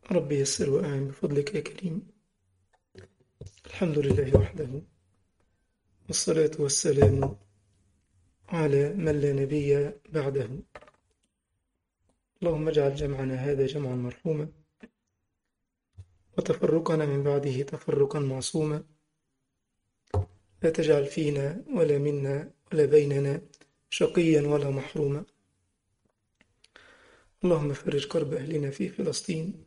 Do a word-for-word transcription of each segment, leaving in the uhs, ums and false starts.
ربي يسر وأعن بفضلك يا كريم. الحمد لله وحده، والصلاة والسلام على من لا نبي بعده. اللهم اجعل جمعنا هذا جمعا مرحوما، وتفرقنا من بعده تفرقا معصوما. لا تجعل فينا ولا منا ولا بيننا شقيا ولا محروما. اللهم فرج كرب أهلنا في فلسطين،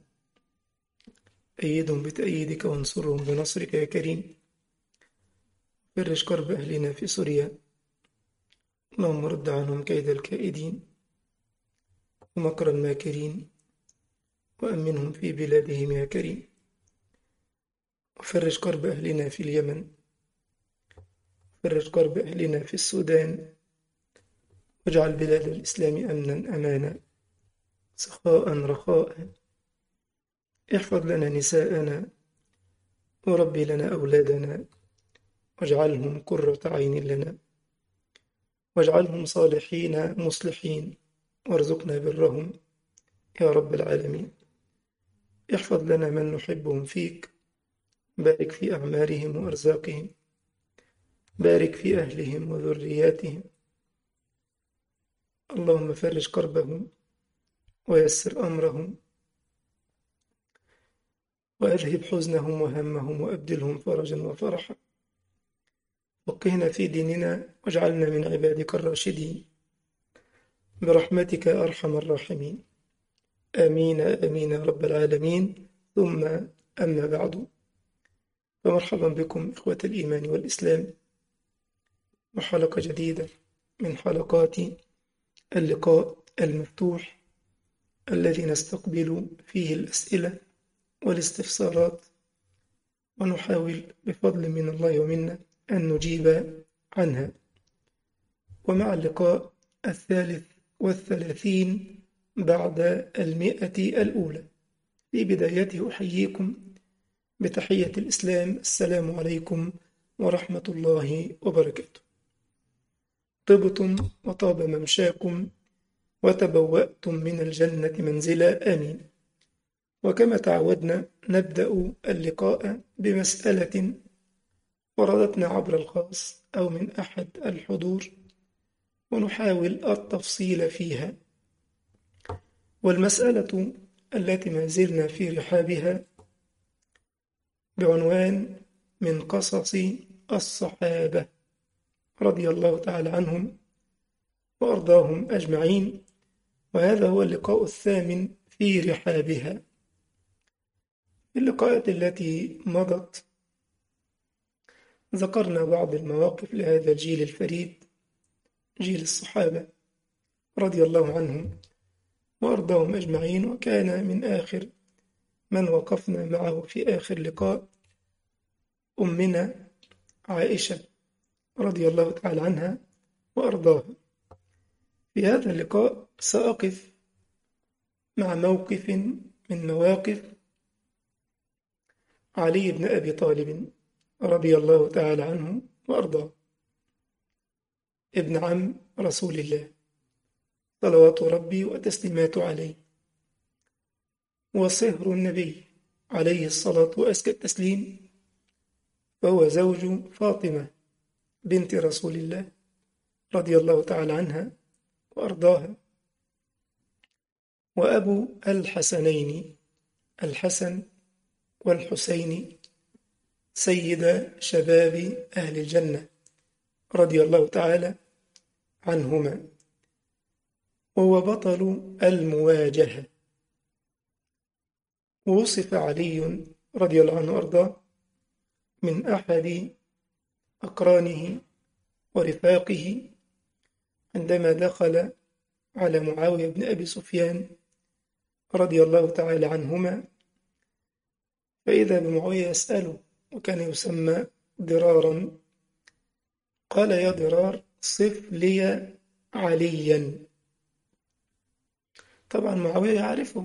أيدهم بتأييدك وانصرهم بنصرك يا كريم. فرج كرب أهلنا في سوريا، اللهم رد عنهم كيد الكائدين ومكر الماكرين، وأمنهم في بلادهم يا كريم. وفرج كرب أهلنا في اليمن، فرج كرب أهلنا في السودان، واجعل بلاد الإسلام أمنا أمانا سخاء رخاء. احفظ لنا نساءنا، وربي لنا أولادنا، واجعلهم قرة عين لنا، واجعلهم صالحين مصلحين، وارزقنا برهم يا رب العالمين. احفظ لنا من نحبهم فيك، بارك في أعمارهم وأرزاقهم، بارك في أهلهم وذرياتهم. اللهم فرج كربهم ويسر أمرهم، وأذهب حزنهم وهمهم، وأبدلهم فرجا وفرحا. فقهنا في ديننا، واجعلنا من عبادك الراشدين برحمتك يا أرحم الراحمين. آمين آمين يا رب العالمين. ثم أما بعد، فمرحبا بكم إخوة الإيمان والإسلام، وحلقة جديدة من حلقات اللقاء المفتوح الذي نستقبل فيه الأسئلة والاستفسارات، ونحاول بفضل من الله ومنا أن نجيب عنها. ومع اللقاء الثالث والثلاثين بعد المئة الأولى، في بدايته أحييكم بتحية الإسلام: السلام عليكم ورحمة الله وبركاته. طبتم وطاب ممشاكم، وتبوأتم من الجنة منزلا، آمين. وكما تعودنا نبدأ اللقاء بمسألة وردتنا عبر الخاص أو من أحد الحضور، ونحاول التفصيل فيها. والمسألة التي ما زلنا في رحابها بعنوان: من قصص الصحابة رضي الله تعالى عنهم وأرضاهم أجمعين. وهذا هو اللقاء الثامن في رحابها. في اللقاءات التي مضت ذكرنا بعض المواقف لهذا الجيل الفريد، جيل الصحابة رضي الله عنهم وأرضاهم أجمعين. وكان من آخر من وقفنا معه في آخر لقاء أمنا عائشة رضي الله تعالى عنها وأرضاها. في هذا اللقاء سأقف مع موقف من مواقف علي بن أبي طالب رضي الله تعالى عنه وأرضاه، ابن عم رسول الله صلوات ربي وتسليماته عليه، وصهر النبي عليه الصلاة وأزكى التسليم، وهو زوج فاطمة بنت رسول الله رضي الله تعالى عنها وأرضاها، وأبو الحسنين الحسن والحسين، سيد شباب أهل الجنة رضي الله تعالى عنهما، وهو بطل المواجهة. ووصف علي رضي الله عنه وأرضاه من أحد أقرانه ورفاقه عندما دخل على معاوية بن أبي سفيان رضي الله تعالى عنهما، فإذا بمعاوية يسأله، وكان يسمى ضرارا، قال: يا ضرار، صف لي عليا. طبعا معاوية يعرفه،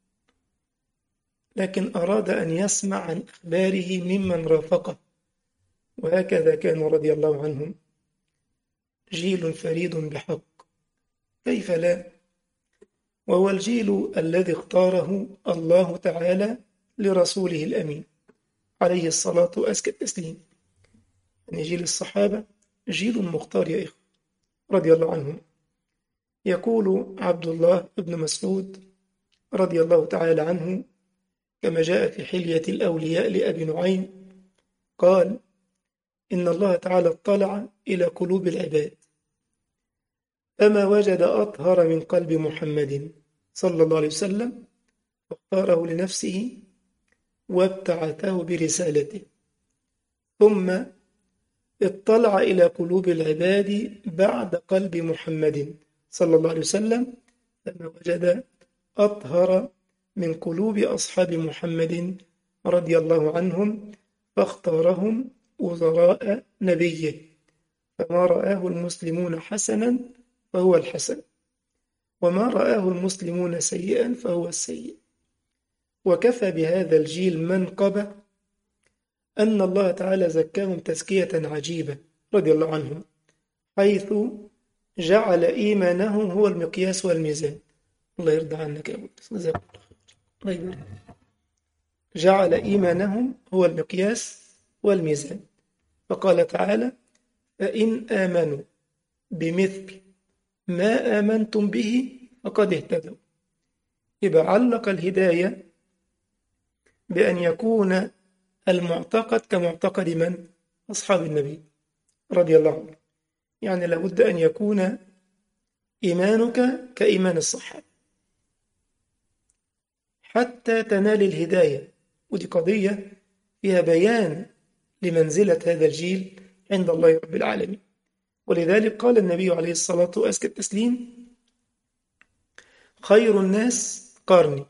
لكن أراد أن يسمع عن أخباره ممن رافقه. وهكذا كانوا رضي الله عنهم، جيل فريد بحق، كيف لا؟ وهو الجيل الذي اختاره الله تعالى لرسوله الأمين عليه الصلاة وأزكى التسليم. يعني جيل الصحابة جيل مختار يا إخوة رضي الله عنهم. يقول عبد الله بن مسعود رضي الله تعالى عنه كما جاء في حلية الأولياء لأبي نعيم قال: إن الله تعالى اطلع إلى قلوب العباد فما وجد أطهر من قلب محمد صلى الله عليه وسلم فاختاره لنفسه وابتعثه برسالته، ثم اطلع إلى قلوب العباد بعد قلب محمد صلى الله عليه وسلم فما وجد أطهر من قلوب أصحاب محمد رضي الله عنهم فاختارهم وزراء نبيه، فما رآه المسلمون حسنا فهو الحسن، وما رآه المسلمون سيئا فهو السيء. وكفى بهذا الجيل منقبة أن الله تعالى زكاهم تزكية عجيبة رضي الله عنهم، حيث جعل إيمانهم هو المقياس والميزان. الله يرضى عنك يا أبو جزاك الله خير. جعل إيمانهم هو المقياس والميزان، فقال تعالى: فإن آمنوا بمثل ما آمنتم به فقد اهتدوا. يبقى علق الهداية بأن يكون المعتقد كمعتقد من؟ أصحاب النبي رضي الله عنه. يعني لابد أن يكون إيمانك كإيمان الصحابة حتى تنال الهداية. ودي قضية فيها بيان لمنزلة هذا الجيل عند الله رب العالمين. ولذلك قال النبي عليه الصلاة وأزكى التسليم: خير الناس قرني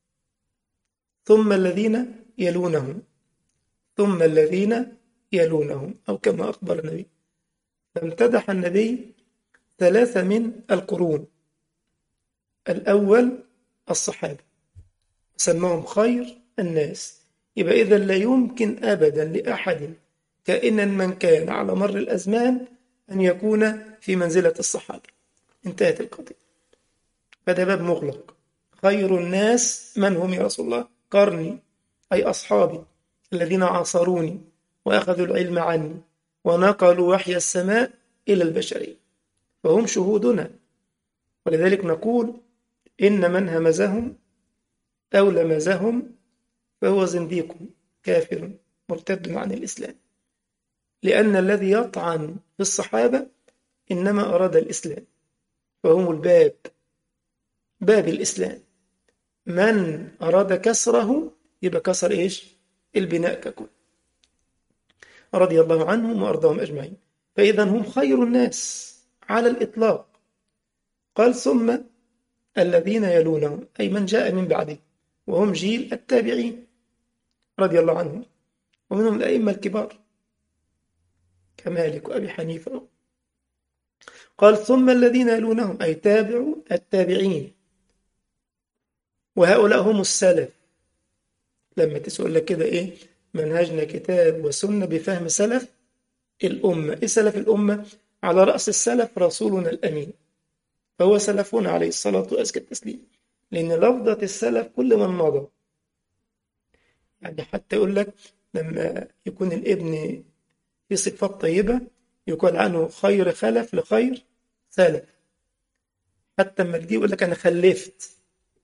ثم الذين يلونهم ثم الذين يلونهم، أو كما أخبر النبي. فامتدح النبي ثلاثة من القرون. الأول الصحابة سماهم خير الناس. يبقى إذا لا يمكن أبدا لأحد كائنا من كان على مر الأزمان أن يكون في منزلة الصحابة. انتهت القضية. فده باب مغلق. خير الناس من هم يا رسول الله؟ قرني، أي أصحابي الذين عاصروني وأخذوا العلم عني ونقلوا وحي السماء إلى البشرية، فهم شهودنا. ولذلك نقول: إن من همزهم أو لمزهم فهو زنديق كافر مرتد عن الإسلام، لأن الذي يطعن في الصحابة إنما أراد الإسلام، فهم الباب، باب الإسلام. من أراد كسره يبقى كسر إيش؟ البناء ككل. رضي الله عنهم وأرضاهم أجمعين. فإذا هم خير الناس على الإطلاق. قال: ثم الذين يلونهم، أي من جاء من بعده، وهم جيل التابعين رضي الله عنهم، ومنهم الأئمة الكبار كمالك وأبي حنيفة. قال: ثم الذين يلونهم، أي تابعوا التابعين، وهؤلاء هم السلف. لما تسأل لك كده إيه منهجنا؟ كتاب وسنة بفهم سلف الأمة. إيه سلف الأمة؟ على رأس السلف رسولنا الأمين، فهو سلفنا عليه الصلاة وأزكى التسليم. لأن لفظة السلف كل من مضى. يعني حتى يقول لك لما يكون الابن في صفات طيبة يقال عنه خير خلف لخير سلف. حتى لما يجي يقول لك أنا خلفت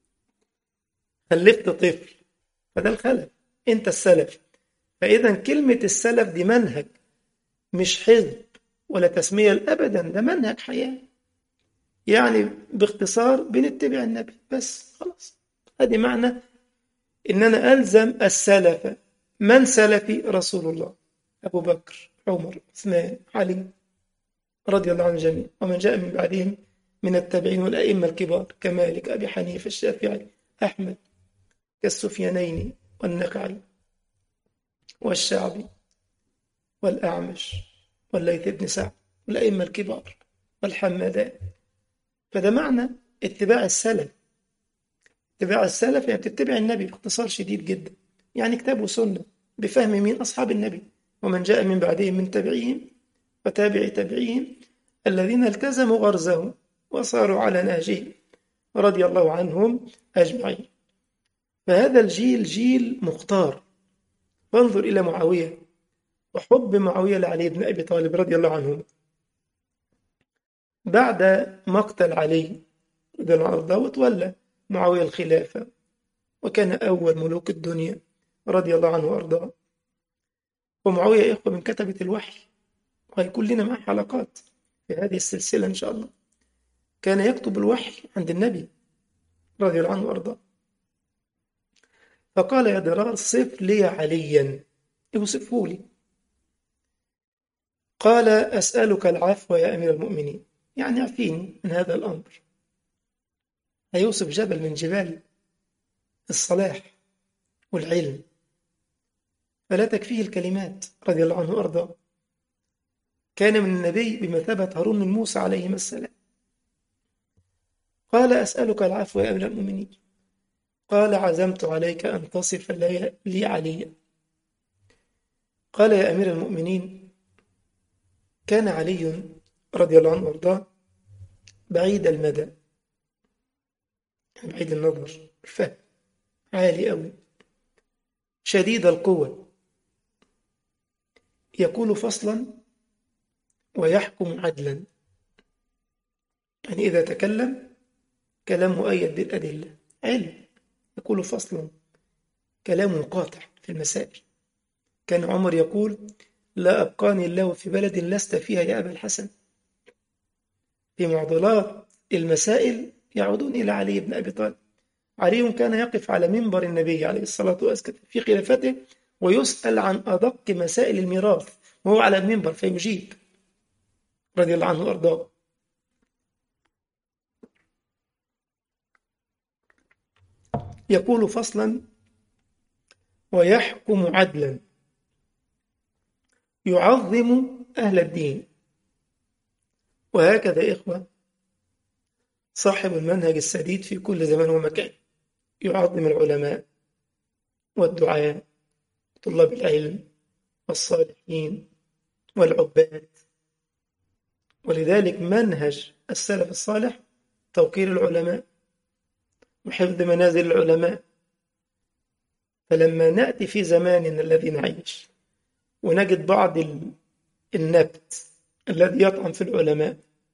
خلفت طفل، فده الخلف، أنت السلف. فإذا كلمة السلف دي منهج، مش حزب ولا تسمية أبدا، ده منهج حياة. يعني باختصار بنتبع النبي بس، خلاص. هذه معنى إن أنا ألزم السلف. من سلفي؟ رسول الله، أبو بكر، عمر، عثمان، علي رضي الله عن الجميع، ومن جاء من بعدهم من التابعين والأئمة الكبار كمالك، أبي حنيفة، الشافعي، أحمد، كالسفيانين والنخعي والشعبي والأعمش والليث بن سعد والأئمة الكبار والحمدان. فده معنى اتباع السلف. اتباع السلف يعني تتبع النبي باختصار شديد جدا، يعني كتاب وسنة بفهم مين؟ أصحاب النبي ومن جاء من بعدهم من تابعين وتابع تابعين الذين التزموا غرزهم وصاروا على نهجه رضي الله عنهم أجمعين. فهذا الجيل جيل مختار. وانظر إلى معاوية وحب معاوية لعلي بن أبي طالب رضي الله عنه. بعد مقتل علي رضي الله عنه وتولى معاوية الخلافة، وكان أول ملوك الدنيا رضي الله عنه وأرضاه. ومعاوية يا إخوة من كتبة الوحي، وهيكون لنا معه حلقات في هذه السلسلة إن شاء الله. كان يكتب الوحي عند النبي رضي الله عنه وأرضاه. فقال يا ضرار صف لي عليا، اوصفه لي. قال أسألك العفو يا أمير المؤمنين، يعني اعفيني من هذا الأمر. هيوصف جبل من جبال الصلاح والعلم، فلا تكفيه الكلمات رضي الله عنه وأرضاه. كان من النبي بمثابة هارون من موسى عليهما السلام. قال أسألك العفو يا أمير المؤمنين. قال عزمت عليك أن تصف لي عليا. قال يا أمير المؤمنين، كان علي رضي الله عنه وارضاه بعيد المدى، يعني بعيد النظر، الفهم عالي أوي، شديد القوة، يقول فصلا ويحكم عدلا. يعني إذا تكلم كلام مؤيد بالأدلة، علم، يقول فصلا، كلام قاطع في المسائل. كان عمر يقول لا أبقاني الله في بلد لست فيها يا أبا الحسن. في معضلات المسائل يعودون إلى علي بن أبي طالب. علي كان يقف على منبر النبي عليه الصلاة والسلام في خلافته ويسأل عن أدق مسائل الميراث وهو على المنبر فيجيب رضي الله عنه وأرضاه. يقول فصلا ويحكم عدلا، يعظم أهل الدين. وهكذا إخوة صاحب المنهج السديد في كل زمان ومكان، يعظم العلماء والدعاء طلاب العلم والصالحين والعباد. ولذلك منهج السلف الصالح توقير العلماء وحفظ منازل العلماء. فلما نأتي في زماننا الذي نعيش ونجد بعض النبت الذي يطعن في العلماء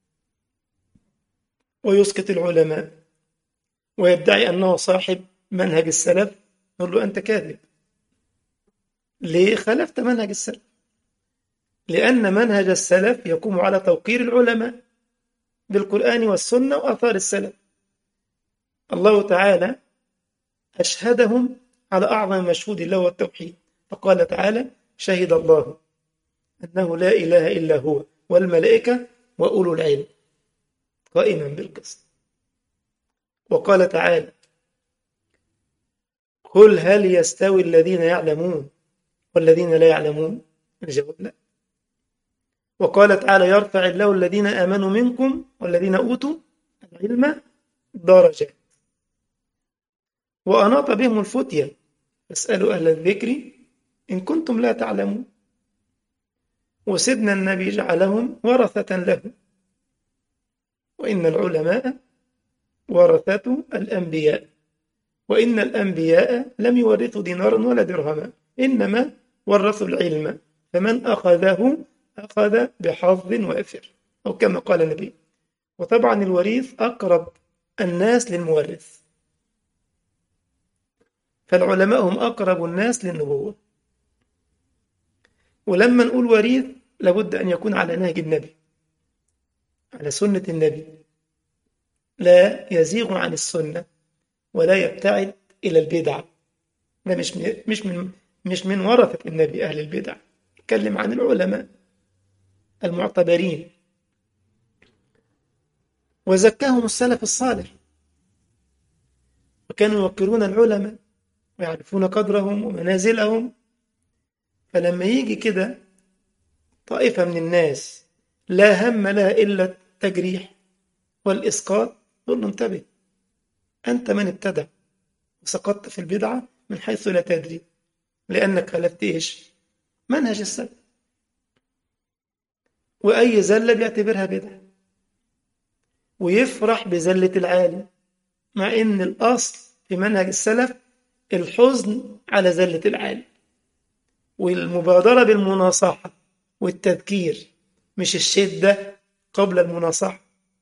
ويسقط العلماء ويدعي أنه صاحب منهج السلف، نقول له أنت كاذب. ليه خالفت منهج السلف؟ لأن منهج السلف يقوم على توقير العلماء بالقرآن والسنة وآثار السلف. الله تعالى أشهدهم على أعظم مشهود له والتوحيد، فقال تعالى شهد الله أنه لا إله إلا هو والملائكة وأولو العلم قائما بالقسط. وقال تعالى قل هل يستوي الذين يعلمون والذين لا يعلمون؟ الجواب لا. وقال تعالى يرفع الله الذين آمنوا منكم والذين أوتوا العلم درجات. وأناط بهم الفتية فاسألوا أهل الذكر إن كنتم لا تعلمون. وسيدنا النبي جعلهم ورثة له، وإن العلماء ورثة الأنبياء، وإن الأنبياء لم يورثوا دينارا ولا درهما إنما ورثوا العلم، فمن أخذه أخذ بحظ وافر، أو كما قال النبي. وطبعا الوريث أقرب الناس للمورث، فالعلماء هم أقرب الناس للنبوة. ولما نقول وريث لابد أن يكون على نهج النبي، على سنة النبي، لا يزيغ عن السنة ولا يبتعد إلى البدع. ده مش مش من مش من ورثة النبي أهل البدع. يتكلم عن العلماء المعتبرين. وزكاهم السلف الصالح، وكانوا يوقرون العلماء ويعرفون قدرهم ومنازلهم. فلما يجي كده طائفة من الناس لا هم لها إلا التجريح والإسقاط، يقول له انتبه، أنت من ابتدع وسقطت في البدعة من حيث لا تدري، لأنك خالفت إيش؟ منهج السلف. وأي زلة بيعتبرها بدعة ويفرح بزلة العالم مع إن الأصل في منهج السلف الحزن على زلة العالم، والمبادرة بالمناصحة والتذكير، مش الشدة قبل المناصحة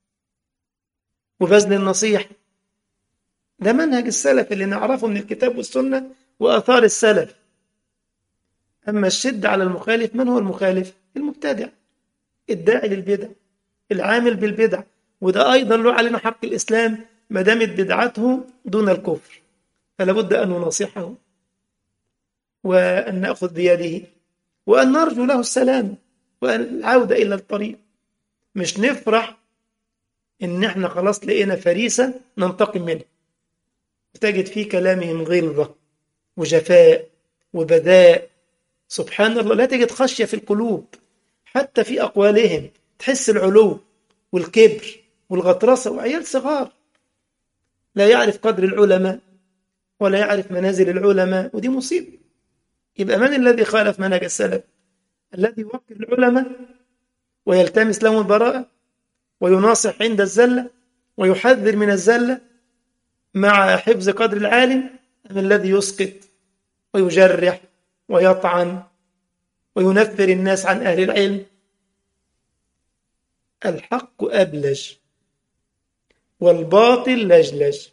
وبذل النصيحة. ده منهج السلف اللي نعرفه من الكتاب والسنة وآثار السلف. أما الشدة على المخالف، من هو المخالف؟ المبتدع، الداعي للبدع، العامل بالبدع. وده أيضا له علينا حق الإسلام، ما دامت بدعته دون الكفر فلا بد أن نناصحه وأن نأخذ بيده وأن نرجو له السلام وأن العودة إلى الطريق. مش نفرح إن إحنا خلاص لقينا فريسة ننتقم منها، تجد في كلامهم غلظة وجفاء وبذاء، سبحان الله، لا تجد خشية في القلوب. حتى في أقوالهم تحس العلو والكبر والغطرسة، وعيال صغار لا يعرف قدر العلماء ولا يعرف منازل العلماء، ودي مصيبة. يبقى من الذي خالف منهج السلف؟ الذي يوقر العلماء ويلتمس لهم البراءة ويناصح عند الزلة ويحذر من الزلة مع حفظ قدر العالم، أم الذي يسقط ويجرح ويطعن وينفر الناس عن أهل العلم؟ الحق أبلج والباطل لجلج.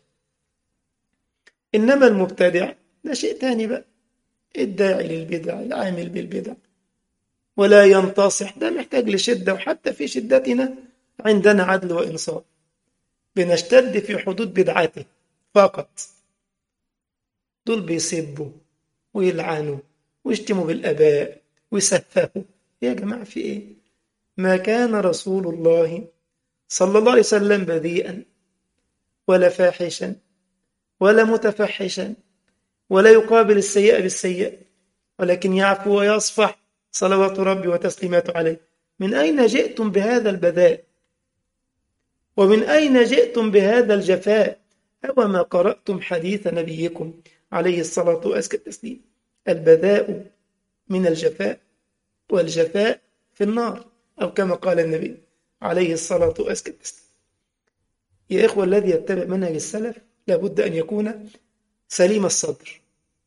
إنما المبتدع ده شيء تاني بقى، الداعي للبدع، العامل بالبدع ولا ينتصح، ده محتاج لشدة. وحتى في شدتنا عندنا عدل وإنصاف، بنشتد في حدود بدعته فقط. دول بيسبوا ويلعنوا ويشتموا بالآباء ويسفهوا. يا جماعة في إيه؟ ما كان رسول الله صلى الله عليه وسلم بذيئا ولا فاحشا ولا متفحشا ولا يقابل السيئة بالسيئة، ولكن يعفو ويصفح صلوات ربي وتسليماته عليه. من أين جئتم بهذا البذاء؟ ومن أين جئتم بهذا الجفاء؟ أوما قرأتم حديث نبيكم عليه الصلاة وأزكى التسليم؟ البذاء من الجفاء، والجفاء في النار، أو كما قال النبي عليه الصلاة وأزكى التسليم. يا إخوة، الذي يتبع منهج السلف لابد أن يكون سليم الصدر،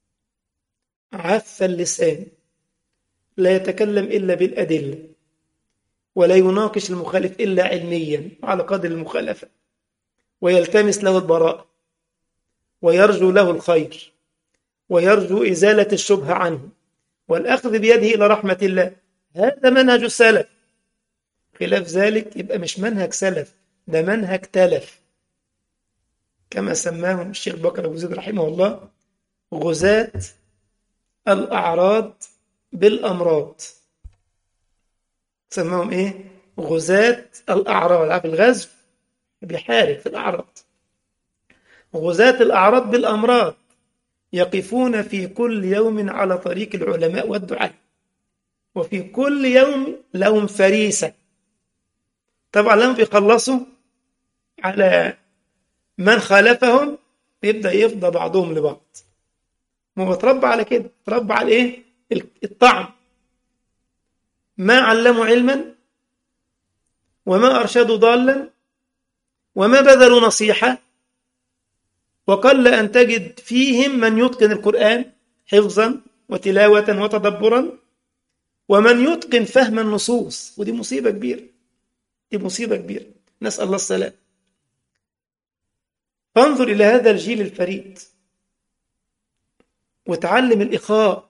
عف اللسان، لا يتكلم إلا بالأدلة، ولا يناقش المخالف إلا علميا على قدر المخالفة، ويلتمس له البراءة ويرجو له الخير ويرجو إزالة الشبهة عنه والأخذ بيده إلى رحمة الله. هذا منهج السلف. خلاف ذلك يبقى مش منهج سلف، ده منهج تلف، كما سماهم الشيخ بكر أبو زيد رحمه الله غزاة الأعراض بالأمراض. سماهم إيه؟ غزاة الأعراض. عارف الغزو بيحارب في الأعراض. غزاة الأعراض بالأمراض يقفون في كل يوم على طريق العلماء والدعاء، وفي كل يوم لهم فريسة. طبعا لما بيخلصوا على من خالفهم يبدأ يفضى بعضهم لبعض. ما بتربى على كده، تربى على ايه؟ الطعن. ما علموا علما وما أرشدوا ضالا وما بذلوا نصيحة، وقل أن تجد فيهم من يتقن القرآن حفظا وتلاوة وتدبرا، ومن يتقن فهم النصوص. ودي مصيبة كبيرة، دي مصيبة كبيرة، نسأل الله السلام. فانظر إلى هذا الجيل الفريد وتعلم الإخاء.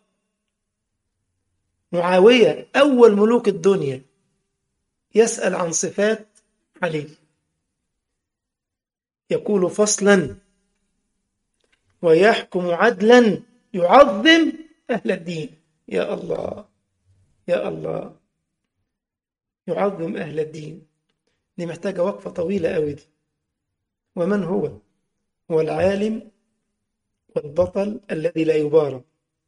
معاوية أول ملوك الدنيا يسأل عن صفات علي، يقول فصلا ويحكم عدلا يعظم أهل الدين. يا الله يا الله، يعظم أهل الدين. دي محتاجة وقفة طويلة أوي دي. ومن هو؟ هو العالم والبطل الذي لا يبارى،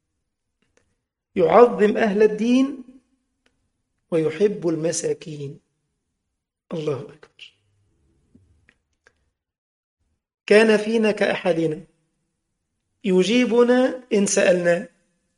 يعظم أهل الدين ويحب المساكين. الله أكبر. كان فينا كأحدنا يجيبنا إن سألناه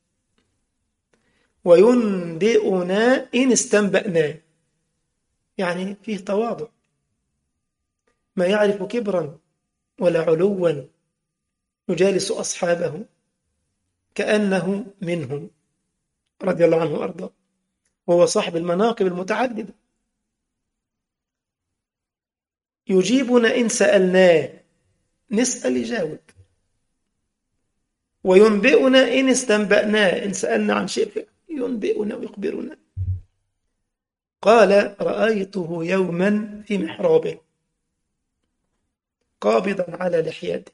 وينبئنا إن استنبأناه. يعني فيه تواضع، ما يعرف كبرا ولا علوا يجالس أصحابه كأنه منهم رضي الله عنه وأرضاه، وهو صاحب المناقب المتعددة. يجيبنا إن سألناه، نسأل يجاوب، وينبئنا إن استنبأناه، إن سألنا عن شيء ينبئنا ويخبرنا. قال رأيته يوما في محرابه قابضا على لحيته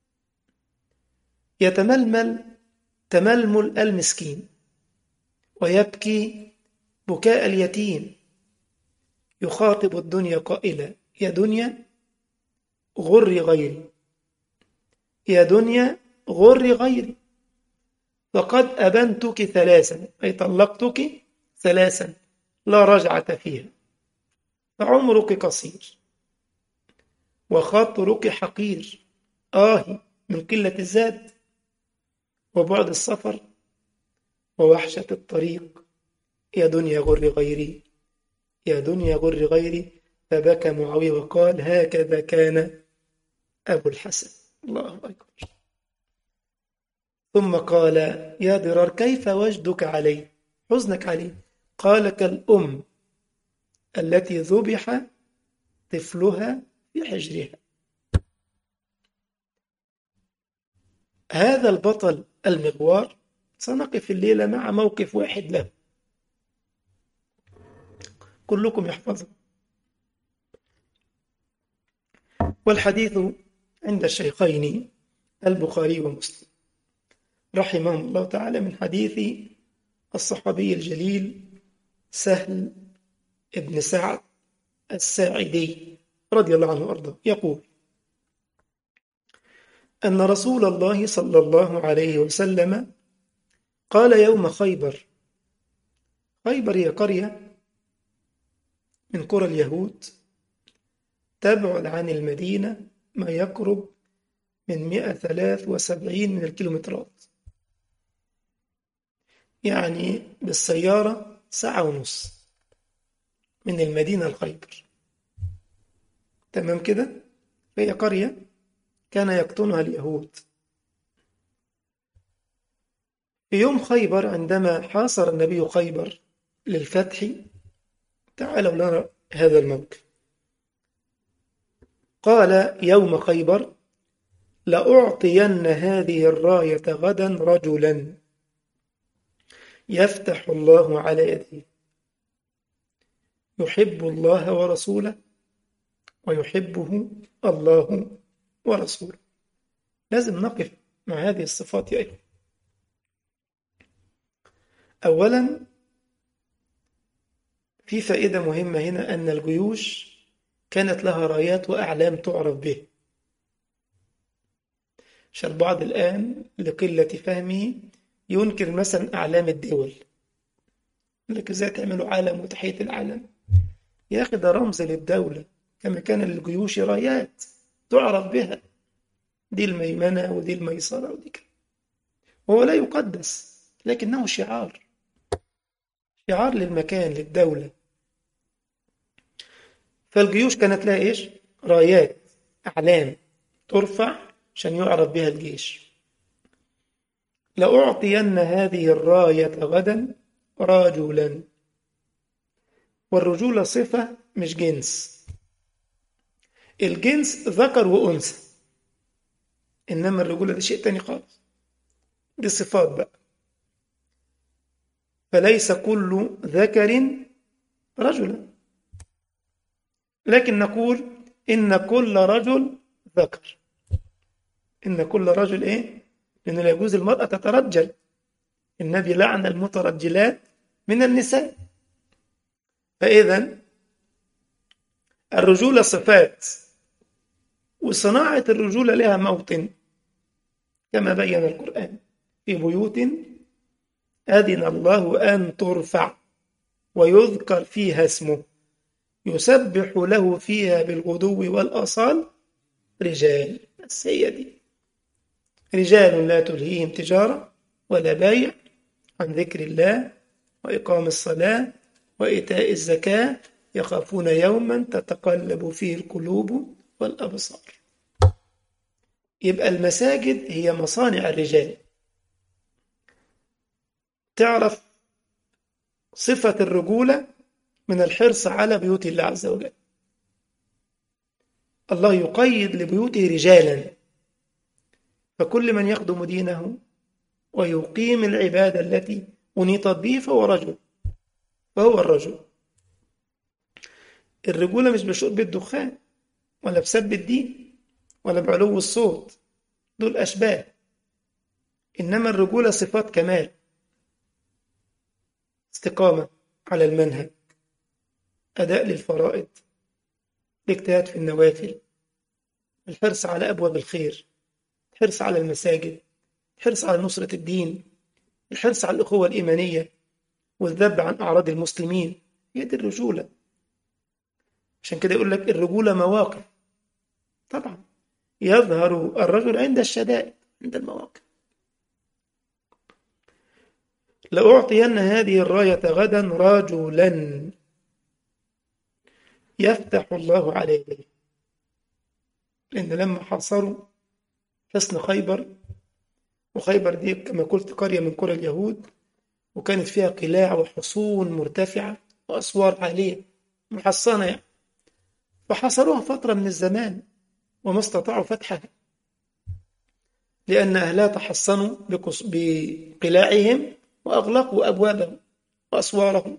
يتململ تململ المسكين ويبكي بكاء اليتيم، يخاطب الدنيا قائلا: يا دنيا غري غيري، يا دنيا غري غيري، فقد أبنتك ثلاثا، أي طلقتك ثلاثا لا رجعة فيها، فعمرك قصير وخاطرك حقير، آه من قلة الزاد وبعد السفر ووحشة الطريق، يا دنيا غر غيري، يا دنيا غر غيري. فبكى معاوية وقال: هكذا كان أبو الحسن. الله أكبر. ثم قال: يا ضرار، كيف وجدك عليه، حزنك عليه؟ قال: كالأم التي ذبح طفلها في حجرها. هذا البطل المغوار سنقف الليلة مع موقف واحد له، كلكم يحفظه، والحديث عند الشيخين البخاري ومسلم رحمهم الله تعالى، من حديث الصحابي الجليل سهل بن سعد الساعدي رضي الله عنه وأرضاه، يقول: أن رسول الله صلى الله عليه وسلم قال يوم خيبر، خيبر هي قرية من قرى اليهود تبعد عن المدينة ما يقرب من مئة وثلاث وسبعين من الكيلومترات، يعني بالسيارة ساعة ونص من المدينة الخيبر، تمام كده؟ فهي قرية كان يقطنها اليهود. في يوم خيبر عندما حاصر النبي خيبر للفتح، تعالوا نرى هذا الموقف. قال يوم خيبر: لأعطين هذه الراية غدا رجلا يفتح الله على يديه، يحب الله ورسوله ويحبه الله ورسوله. لازم نقف مع هذه الصفات يا إخوة. أولا، في فائدة مهمة هنا، أن الجيوش كانت لها رايات وأعلام تعرف به. عشان البعض الآن لقلة فهمه ينكر مثلا أعلام الدول، يقول لك إزاي تعملوا عالم وتحية العالم؟ يا أخي ده رمز للدولة، كما كان للجيوش رايات تعرف بها، دي الميمنة ودي الميسرة ودي كده. وهو لا يقدس، لكنه شعار، شعار للمكان للدولة. فالجيوش كانت لها إيش؟ رايات، أعلام ترفع عشان يعرف بها الجيش. لأعطين هذه الراية غدا رجلا، والرجولة صفة مش جنس، الجنس ذكر وأنثى، إنما الرجولة دي شيء تاني خالص، دي صفات بقى. فليس كل ذكر رجلا، لكن نقول إن كل رجل ذكر، إن كل رجل إيه؟ لأنه لا يجوز المرأة تترجل، النبي لعن المترجلات من النساء. فإذا الرجولة صفات، وصناعة الرجولة لها موطن كما بين القرآن: في بيوت أذن الله أن ترفع ويذكر فيها اسمه يسبح له فيها بالغدو والآصال رجال. بس هي دي، رجال لا تلهيهم تجارة ولا بيع عن ذكر الله وإقام الصلاة وإيتاء الزكاة يخافون يوما تتقلب فيه القلوب والأبصار. يبقى المساجد هي مصانع الرجال. تعرف صفة الرجولة من الحرص على بيوت الله عز وجل. الله يقيد لبيوته رجالا، فكل من يخدم دينه ويقيم العبادة التي أنيطت به فهو رجل، فهو الرجل. الرجولة مش بشرب الدخان ولا بسب الدين ولا بعلو الصوت، دول أشباه. إنما الرجولة صفات كمال، استقامة على المنهج، أداء للفرائض، الاجتهاد في النوافل، الحرص على أبواب الخير، الحرص على المساجد، الحرص على نصرة الدين، الحرص على الأخوة الإيمانية، والذب عن أعراض المسلمين. هي دي الرجولة. عشان كده يقول لك الرجولة مواقف. طبعا يظهر الرجل عند الشدائد، عند المواقف. لأعطين هذه الراية غدا رجلا يفتح الله عليه. لأن لما حاصروا حصن خيبر، وخيبر دي كما قلت قرية من قرى اليهود، وكانت فيها قلاع وحصون مرتفعة وأسوار عالية محصنة يعني. فحاصروها فترة من الزمان وما استطاعوا فتحها، لأن أهلها تحصنوا بقص- بقلاعهم وأغلقوا أبوابهم وأسوارهم.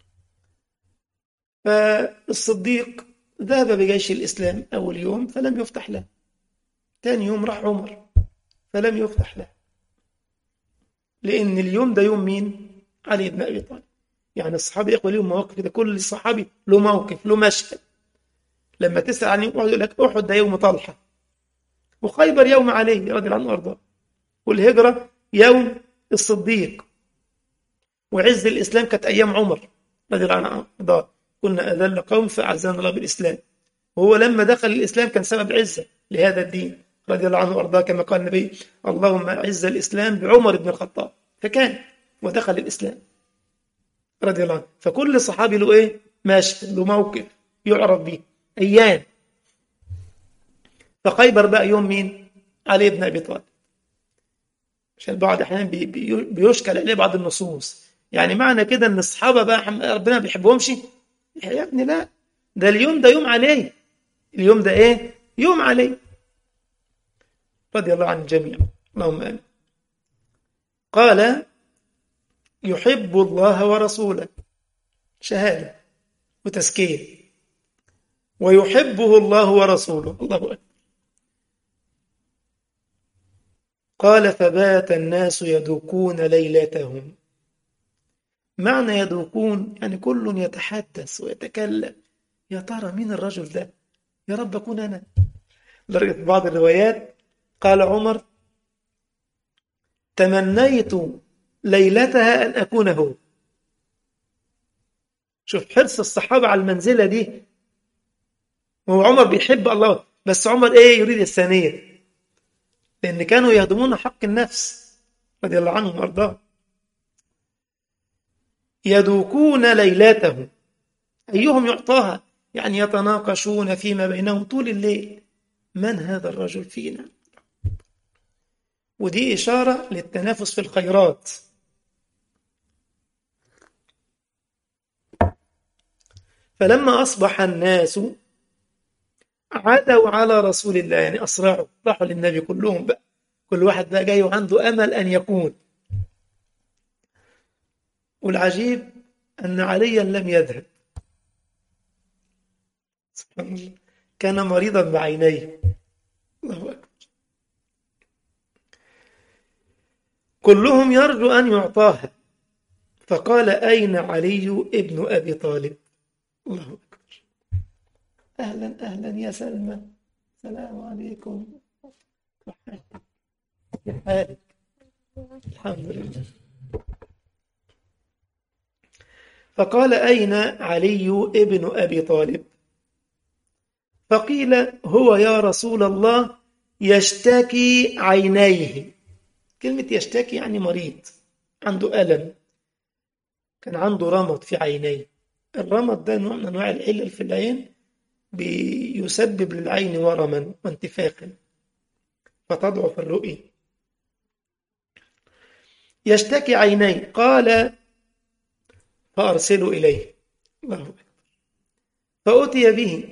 فالصديق ذهب بجيش الإسلام أول يوم فلم يفتح له، ثاني يوم راح عمر فلم يفتح له، لأن اليوم ده يوم مين؟ علي بن أبي طالب. يعني الصحابة يقول لهم مواقف كده، كل صحابي له موقف، له مشهد. لما تسأل عن يوم أحد يقول لك أحد ده يوم طلحة، وخيبر يوم علي رضي الله عنه وأرضاه، والهجرة يوم الصديق، وعز الإسلام كانت أيام عمر رضي الله عنه وأرضاه. كنا أذل قوم فأعزنا الله بالإسلام، وهو لما دخل الإسلام كان سبب عزة لهذا الدين رضي الله عنه وأرضاه، كما قال النبي اللهم أعز الإسلام بعمر بن الخطاب، فكان ودخل الإسلام رضي الله عنه. فكل صحابي له إيه؟ ماشي، له موقف يعرف به أيام. فخيبر بقى يوم مين؟ علي بن أبي طالب. عشان البعض أحيانا بي- بي- بيشكل عليه بعض النصوص، يعني معنى كده إن الصحابة بقى حم- ربنا ما بيحبهمش. يا ابني لا، ده اليوم ده يوم علي، اليوم ده إيه؟ يوم علي رضي الله عن الجميع، اللهم آمين. قال يحب الله ورسوله، شهادة وتزكية، ويحبه الله ورسوله، الله أكبر. قال فبات الناس يدوكون ليلتهم. معنى يدوكون يعني كل يتحدث ويتكلم، يا ترى مين الرجل ده؟ يا رب أكون أنا. لدرجة بعض الروايات قال عمر تمنيت ليلتها أن أكون هو. شوف حرص الصحابة على المنزلة دي. وهو عمر بيحب الله، بس عمر إيه؟ يريد الثانية، لأن كانوا يهضمون حق النفس رضي الله عنهم وأرضاهم. يدوكون ليلتهم، أيهم يعطاها، يعني يتناقشون فيما بينهم طول الليل، من هذا الرجل فينا. ودي إشارة للتنافس في الخيرات. فلما أصبح الناس عدوا على رسول الله، يعني أسرعوا، راحوا للنبي كلهم بقى، كل واحد بقى جاي وعنده أمل أن يكون. والعجيب أن عليا لم يذهب، سبحان الله، كان مريضا بعينيه. الله أكبر. كلهم يرجو أن يعطاها، فقال أين علي ابن أبي طالب؟ الله أكبر. أهلا أهلا يا سلمى، السلام عليكم، كيف حالك؟ الحمد لله. فقال أين علي ابن أبي طالب؟ فقيل هو يا رسول الله يشتكي عينيه. كلمة يشتكي يعني مريض، عنده ألم، كان عنده رمض في عينيه. الرمض ده نوع من أنواع العلل في العين، بيسبب للعين ورما وانتفاخا. فتضعف الرؤية. يشتكي عينيه، قال فأرسلوا إليه. الله أكبر. فأتي به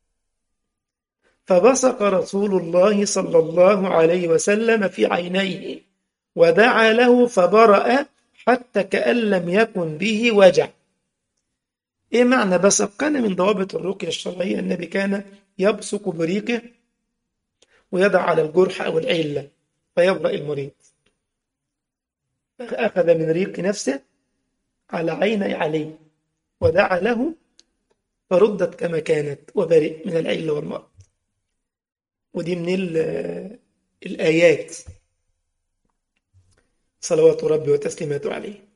فبصق رسول الله صلى الله عليه وسلم في عينيه ودعا له فبرأ حتى كأن لم يكن به وجع. إيه معنى بصق؟ كان من ضوابط الرقية الشرعية النبي كان يبصق بريقه ويضع على الجرح أو العلة فيبرأ المريض. أخذ من ريق نفسه على عيني علي ودعا له فردت كما كانت وبرئ من العلة والمرض. ودي من الآيات صلوات ربي وتسليماته عليه.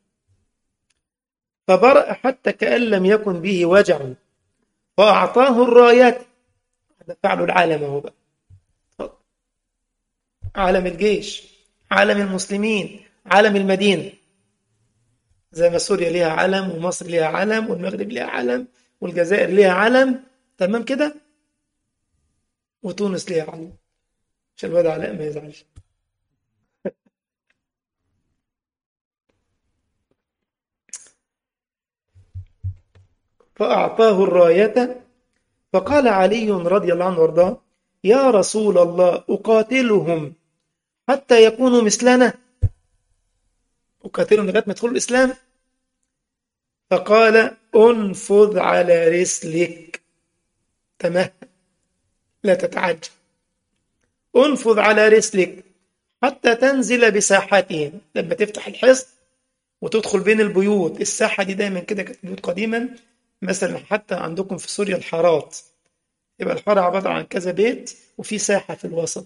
فبرأ حتى كأن لم يكن به وجع فأعطاه الرايات. هذا فعل العالم هو بقى، عالم الجيش، عالم المسلمين، عالم المدينة. زي ما سوريا ليها علم ومصر ليها علم والمغرب ليها علم والجزائر ليها علم، تمام كده، وتونس ليها علم، عشان الواد علاء ما يزعلش. فأعطاه الراية فقال علي رضي الله عنه وارضاه: يا رسول الله أقاتلهم حتى يكونوا مثلنا، أقاتلهم لغاية ما يدخلوا الإسلام؟ فقال: انفذ على رسلك، تمام، لا تتعجل، انفذ على رسلك حتى تنزل بساحتهم. لما تفتح الحصن وتدخل بين البيوت، الساحة دي دايما كده كانت بيوت قديما، مثلا حتى عندكم في سوريا الحارات، يبقى الحارة عبارة عن كذا بيت وفي ساحة في الوسط.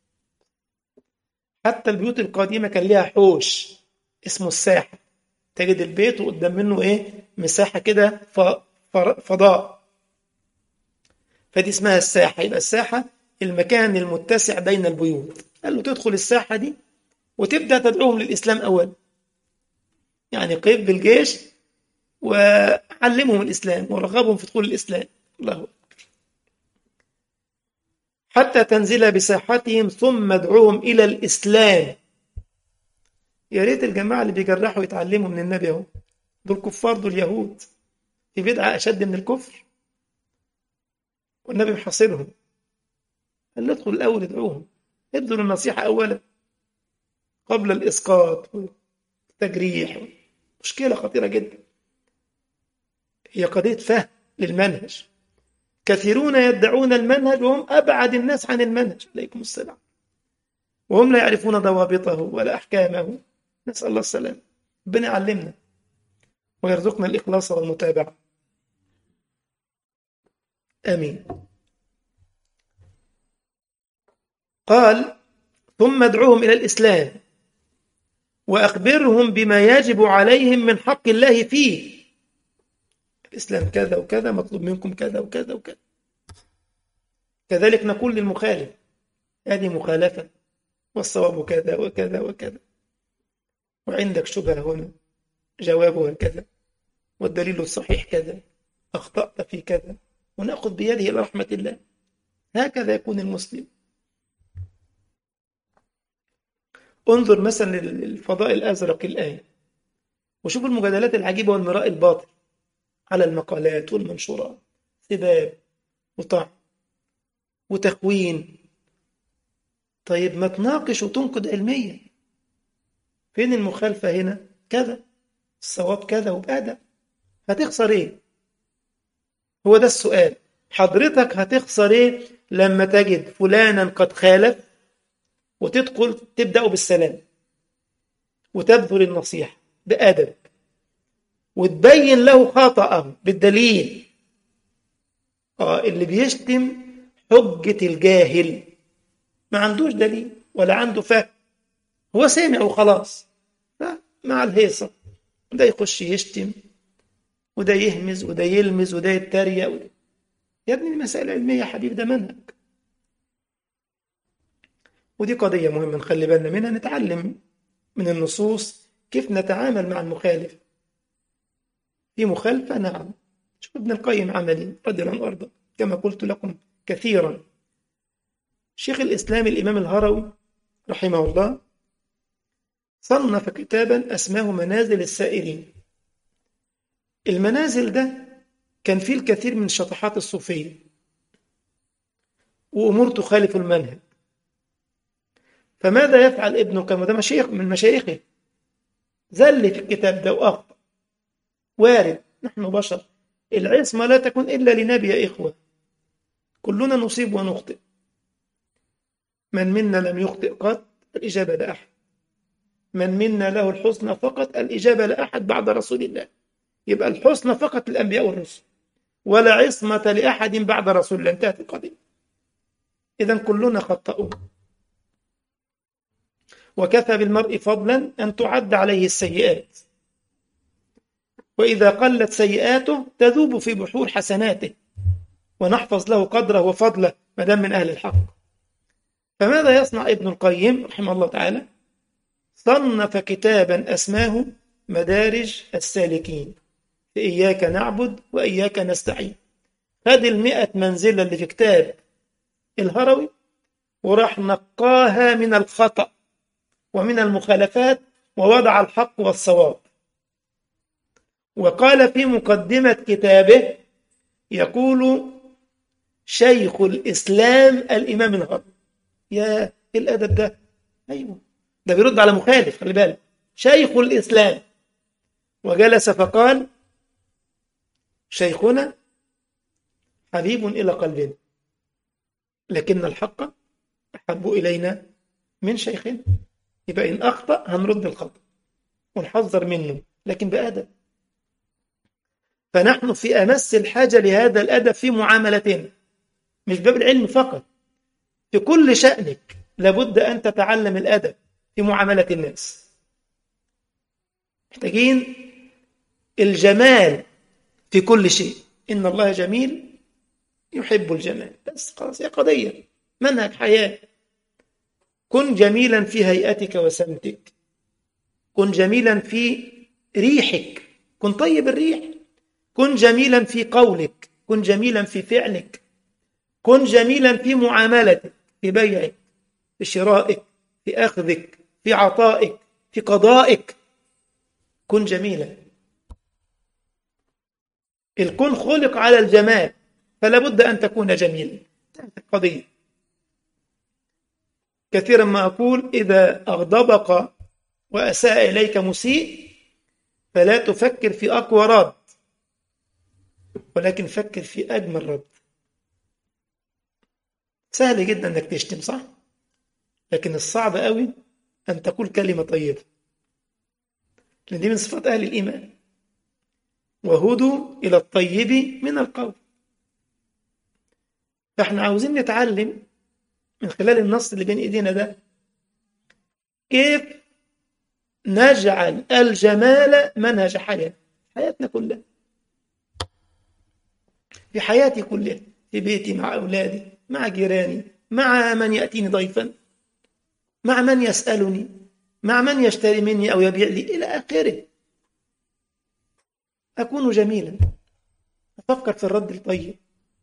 حتى البيوت القديمة كان ليها حوش اسمه الساحة، تجد البيت وقدام منه ايه، مساحة كده فضاء، فدي اسمها الساحة. يبقى الساحة المكان المتسع بين البيوت. قال له تدخل الساحة دي وتبدأ تدعوهم للإسلام أول، يعني قيد بالجيش وعلمهم الإسلام ورغبهم في دخول الإسلام. الله أكبر. حتى تنزل بساحتهم ثم ادعوهم إلى الإسلام. يا ريت الجماعة اللي بيجرحوا يتعلموا من النبي اهو، دول كفار، دول يهود، في بدعة أشد من الكفر والنبي محاصرهم. قال له ادخل الأول ادعوهم، ابذل النصيحة أولا قبل الإسقاط والتجريح. مشكلة خطيرة جدا، هي قضية فهم للمنهج. كثيرون يدعون المنهج وهم أبعد الناس عن المنهج، عليكم السلام، وهم لا يعرفون ضوابطه ولا أحكامه. نسأل الله السلام. ربنا يعلمنا ويرزقنا الإخلاص والمتابعة، آمين. قال: ثم ادعوهم إلى الإسلام وأخبرهم بما يجب عليهم من حق الله فيه. الإسلام كذا وكذا، مطلوب منكم كذا وكذا وكذا. كذلك نقول للمخالف: هذه مخالفة والصواب كذا وكذا وكذا، وعندك شبهة هنا جوابها كذا، والدليل الصحيح كذا، أخطأت في كذا، ونأخذ بيده إلى رحمة الله. هكذا يكون المسلم. انظر مثلا للفضاء الأزرق الآن وشوف المجادلات العجيبة والمراء الباطل على المقالات والمنشورات، سباب وطعن وتخوين. طيب ما تناقش وتنقد علميا، فين المخالفة هنا؟ كذا، الصواب كذا، وبأدب. هتخسر ايه؟ هو ده السؤال. حضرتك هتخسر ايه لما تجد فلانا قد خالف وتدخل تبدأ بالسلام وتبذل النصيحة بأدب وتبين له خطأه بالدليل؟ آه اللي بيشتم حجة الجاهل، ما عندوش دليل ولا عنده فهم، هو سامع وخلاص، مع الهيصة، ده يخش يشتم وده يهمز وده يلمز وده يتريق وده. يا ابني المسائل علمية يا حبيبي، ده منهج. ودي قضية مهمة نخلي بالنا منها، نتعلم من النصوص كيف نتعامل مع المخالف. في مخالفة، نعم. شوف ابن القيم عملي رضي الله عنه كما قلت لكم كثيرا. شيخ الإسلام الإمام الهروي رحمه الله صنف كتابا أسماه منازل السائرين. المنازل ده كان فيه الكثير من شطحات الصوفية وأمور تخالف المنهج. فماذا يفعل ابن القيم؟ وده مشايخ من مشايخه، زل في الكتاب ده وأخطأ. وارد، نحن بشر، العصمة لا تكون إلا لنبي يا إخوة، كلنا نصيب ونخطئ. من منا لم يخطئ قط؟ الإجابة لا أحد. من منا له الحسنى فقط؟ الإجابة لا أحد بعد رسول الله. يبقى الحسنى فقط للأنبياء والرسل، ولا عصمة لأحد بعد رسول الله، انتهت القضية. إذن كلنا خطأون، وكفى بالمرء فضلا أن تعد عليه السيئات، وإذا قلت سيئاته تذوب في بحور حسناته، ونحفظ له قدره وفضله ما دام من أهل الحق. فماذا يصنع ابن القيم رحمه الله تعالى؟ صنف كتابا أسماه مدارج السالكين في إياك نعبد وإياك نستعين. هذه المئة منزلة اللي في كتاب الهروي وراح نقاها من الخطأ ومن المخالفات ووضع الحق والصواب. وقال في مقدمة كتابه، يقول شيخ الإسلام الإمام الهروي. يا الأدب ده، أيوه ده بيرد على مخالف، خلي بالك، شيخ الإسلام. وجلس فقال شيخنا حبيب إلى قلبنا، لكن الحق أحب إلينا من شيخنا. يبقى إن أخطأ هنرد الخطأ ونحذر منه، لكن بأدب. فنحن في أمس الحاجة لهذا الأدب في معاملتنا، مش باب العلم فقط، في كل شأنك لابد أن تتعلم الأدب في معاملة الناس. محتاجين الجمال في كل شيء، إن الله جميل يحب الجمال. بس خلاص، هي قضية منهج حياة. كن جميلا في هيئتك وسمتك، كن جميلا في ريحك، كن طيب الريح، كن جميلا في قولك، كن جميلا في فعلك، كن جميلا في معاملتك، في بيعك، في شرائك، في أخذك، في عطائك، في قضائك، كن جميلا. الكون خلق على الجمال، فلا بد أن تكون جميلا. قضية كثيرا ما أقول إذا أغضبك وأساء إليك مسيء فلا تفكر في أقوى رد، ولكن فكر في أجمل رد. سهل جدا أنك تشتم، صح؟ لكن الصعب قوي أن تقول كلمة طيبة، لأن دي من صفات أهل الإيمان. وهدوا إلى الطيب من القول. فإحنا عاوزين نتعلم من خلال النص اللي بين إيدينا ده كيف نجعل الجمال منهج حياة حياتنا كلها، في حياتي كلها، في بيتي، مع أولادي، مع جيراني، مع من يأتيني ضيفا، مع من يسألني، مع من يشتري مني أو يبيع لي إلى آخره. أكون جميلا، أفكر في الرد الطيب.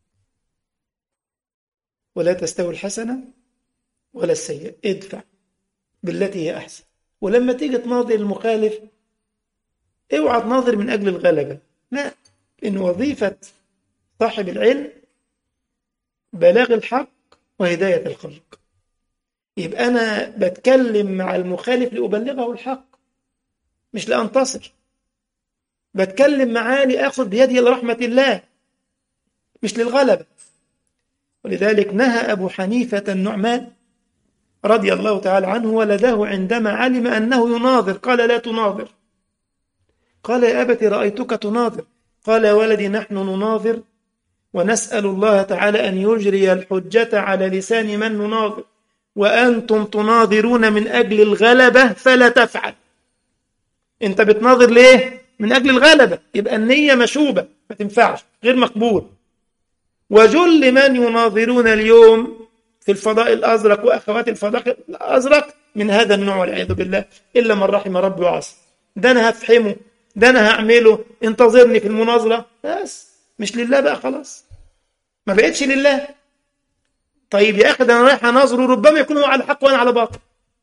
ولا تستوي الحسنة ولا السيئة، ادفع بالتي هي أحسن. ولما تيجي تناظر المخالف اوعى تناظر من أجل الغلبة، لا، إن وظيفة صاحب العلم بلاغ الحق وهداية الخلق. يبقى أنا بتكلم مع المخالف لأبلغه الحق، مش لأنتصر. بتكلم معاه لأخذ بيدي إلى رحمة الله، مش للغلبة. ولذلك نهى أبو حنيفة النعمان رضي الله تعالى عنه ولده عندما علم أنه يناظر، قال لا تناظر. قال يا أبت رأيتك تناظر. قال يا ولدي نحن نناظر ونسأل الله تعالى أن يجري الحجة على لسان من نناظر، وأنتم تناظرون من أجل الغلبة فلا تفعل. أنت بتناظر ليه؟ من أجل الغلبة، يبقى النية مشوبة، ما تنفعش، غير مقبول. وجل من يناظرون اليوم في الفضاء الأزرق وأخوات الفضاء الأزرق من هذا النوع والعياذ بالله، إلا من رحم ربي وعصى. ده أنا هفحمه، ده أنا هعمله، انتظرني في المناظرة، بس مش لله بقى، خلاص ما بقتش لله. طيب يا أخي ده أنا رايح أناظره، ربما يكون هو على حق وأنا على باطل،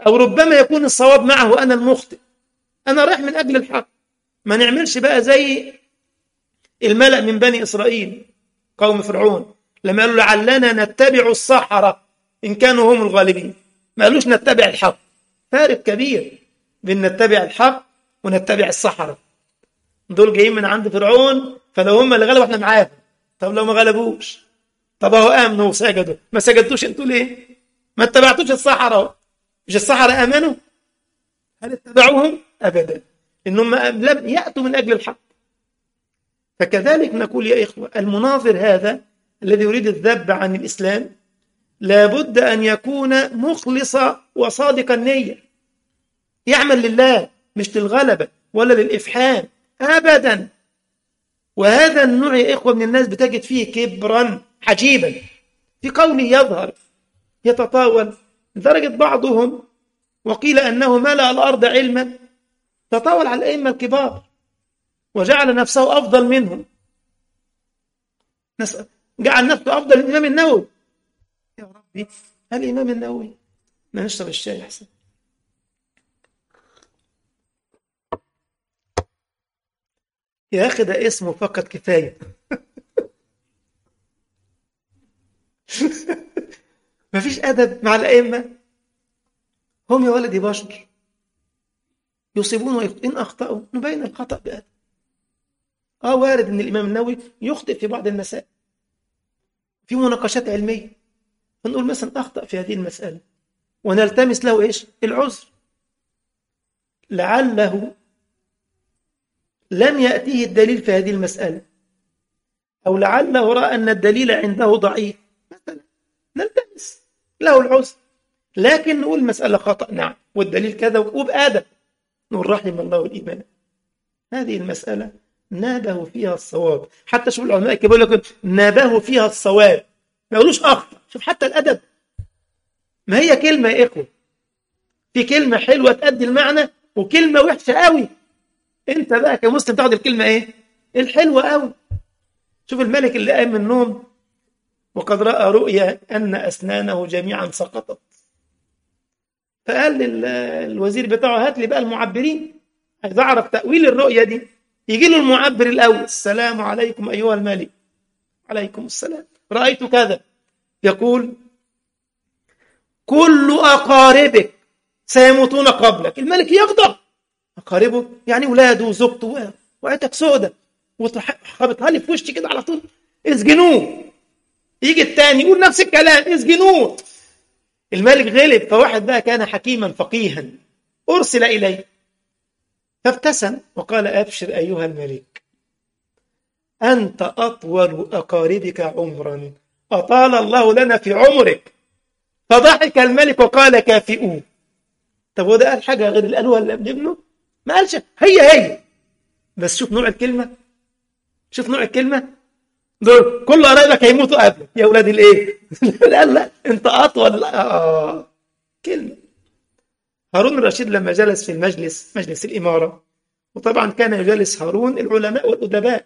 أو ربما يكون الصواب معه أنا المخطئ، أنا رايح من أجل الحق. ما نعملش بقى زي الملأ من بني إسرائيل قوم فرعون لما قالوا لعلنا نتبع السحرة إن كانوا هم الغالبين، ما قالوش نتبع الحق. فارق كبير بين نتبع الحق ونتبع السحرة. دول جايين من عند فرعون، فلو هم اللي غلبوا احنا معاهم. طب لو ما غلبوش، طب اهو امنوا وسجدوا، ما سجدتوش انتوا ليه؟ ما اتبعتوش السحرة. مش السحرة امنوا؟ هل اتبعوهم؟ ابدا، انهم لم ياتوا من اجل الحق. فكذلك نقول يا اخوه، المناظر هذا الذي يريد الذب عن الاسلام لابد ان يكون مخلصا وصادق النيه، يعمل لله مش للغلبه ولا للافحام ابدا. وهذا النوع يا إخوة من الناس بتجد فيه كبرا عجيبا، في قوله يظهر يتطاول لدرجة بعضهم وقيل أنه ملأ الأرض علما، تطاول على الأئمة الكبار وجعل نفسه أفضل منهم، جعل نفسه أفضل من الإمام النووي. يا ربي، الإمام النووي، ما نشرب الشاي أحسن. يا أخي ده اسمه فقط كفاية. مفيش أدب مع الأئمة. هم يا ولدي بشر، يصيبون ويخطئون، إن أخطأوا نبين الخطأ بأدب. آه وارد أن الإمام النووي يخطئ في بعض المسائل، في مناقشات علمية، فنقول مثلا أخطأ في هذه المسألة ونلتمس له إيش؟ العذر، لعله لم يأتيه الدليل في هذه المسألة، أو لعله رأى أن الدليل عنده ضعيف مثلا، نلتمس له العذر. لكن نقول مسألة خطأ نعم والدليل كذا وبأدب، نقول رحم الله الإمام، هذه المسألة نابه فيها الصواب. حتى شوف العلماء كيف يقول لك نابه فيها الصواب، ما يقولوش أخطأ. شوف حتى الأدب، ما هي كلمة يا إخوة، في كلمة حلوة تأدي المعنى وكلمة وحشة قوي، انت بقى كمسلم تاخد الكلمة ايه؟ الحلوة قوي. شوف الملك اللي قام من النوم وقد رأى رؤيا أن أسنانه جميعا سقطت، فقال للوزير بتاعه هات لي بقى المعبرين، عايز أعرف تأويل الرؤيا دي. يجي له المعبر الأول، السلام عليكم أيها الملك. عليكم السلام، رأيت كذا. يقول كل أقاربك سيموتون قبلك. الملك يغضب، أقاربه يعني ولاده وزوجته وعيتك سودة وخبطها لي في وشي كده على طول، اسجنوه. يجي الثاني يقول نفس الكلام، اسجنوه. الملك غلب، فواحد بقى كان حكيما فقيها أرسل إليه فابتسم وقال أبشر أيها الملك، أنت أطول أقاربك عمرا، أطال الله لنا في عمرك. فضحك الملك وقال كافئوه. طب وده قال حاجة غير اللي قالوها اللي ابنه؟ ما قالش، هي هي بس. شوف نوع الكلمة، شوف نوع الكلمة، دول كل قرايبك هيموتوا قبلك يا ولاد الايه. لا لا انت اطول. آه. كلمة. هارون الرشيد لما جلس في المجلس، مجلس الإمارة، وطبعا كان يجلس هارون العلماء والأدباء،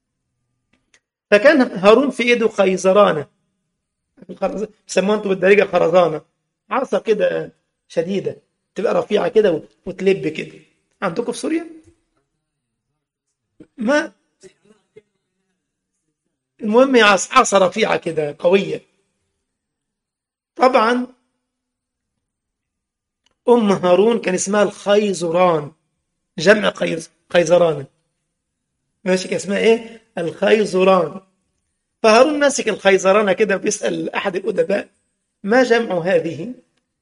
فكان هارون في ايده خيزرانة، بيسموها انتوا بالدارجة خرزانة، عصا كده شديدة تبقى رفيعة كده وتلب كده. عندكم في سوريا؟ ما المهم عصا رفيعة كده قوية. طبعا أم هارون كان اسمها الخيزران، جمع خيزران، ماشي، كان اسمها إيه؟ الخيزران. فهارون ماسك الخيزران كده وبيسأل أحد الأدباء ما جمع هذه؟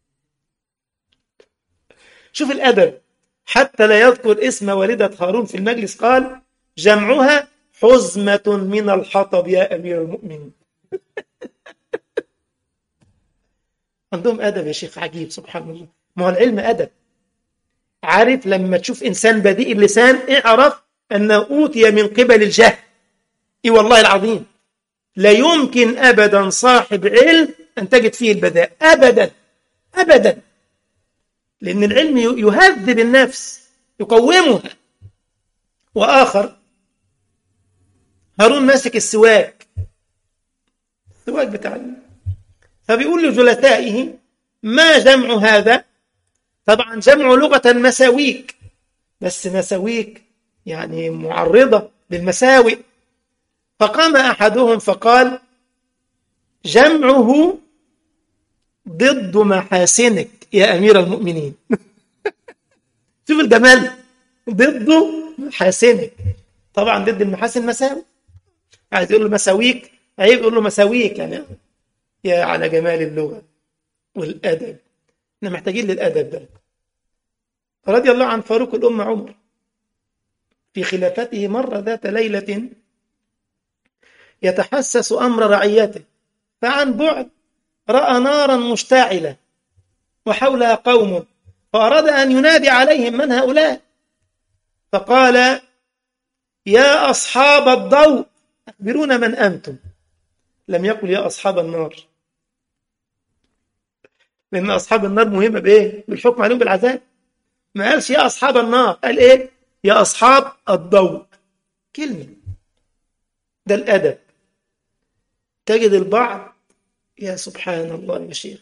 شوف الأدب، حتى لا يذكر اسم والدة هارون في المجلس، قال جمعها حزمة من الحطب يا أمير المؤمنين. عندهم أدب يا شيخ عجيب، سبحان الله. ما هو العلم أدب. عارف لما تشوف إنسان بديء اللسان اعرف أنه أوتي من قبل الجهل. إيه والله العظيم، لا يمكن أبدا صاحب علم أن تجد فيه البذاء أبدا أبدا، لأن العلم يهذب النفس يقومها. وآخر هارون ماسك السواك، السواك بتاع، فبيقول لجلسائه ما جمع هذا؟ طبعا جمع لغة مساويك، بس مساويك يعني معرضة للمساوئ. فقام أحدهم فقال جمعه ضد محاسنك يا أمير المؤمنين. شوف الجمال، ضد محاسنك. طبعا ضد المحاسن مساوئ، عايز يقول له مساويك عيب يقول له مساويك، يعني يا على جمال اللغة والأدب. احنا محتاجين للأدب ده. رضي الله عن فاروق الأمة عمر في خلافته مر ذات ليلة يتحسس أمر رعيته، فعن بعد رأى نارا مشتعلة وحولها قوم، فأراد أن ينادي عليهم من هؤلاء، فقال يا أصحاب الضوء أخبرونا من أنتم. لم يقل يا أصحاب النار، لأن أصحاب النار مهمة بإيه؟ بالحكم عليهم بالعذاب. ما قالش يا أصحاب النار، قال إيه؟ يا أصحاب الضوء. كلمة، ده الأدب. تجد البعض يا سبحان الله يا شيخ،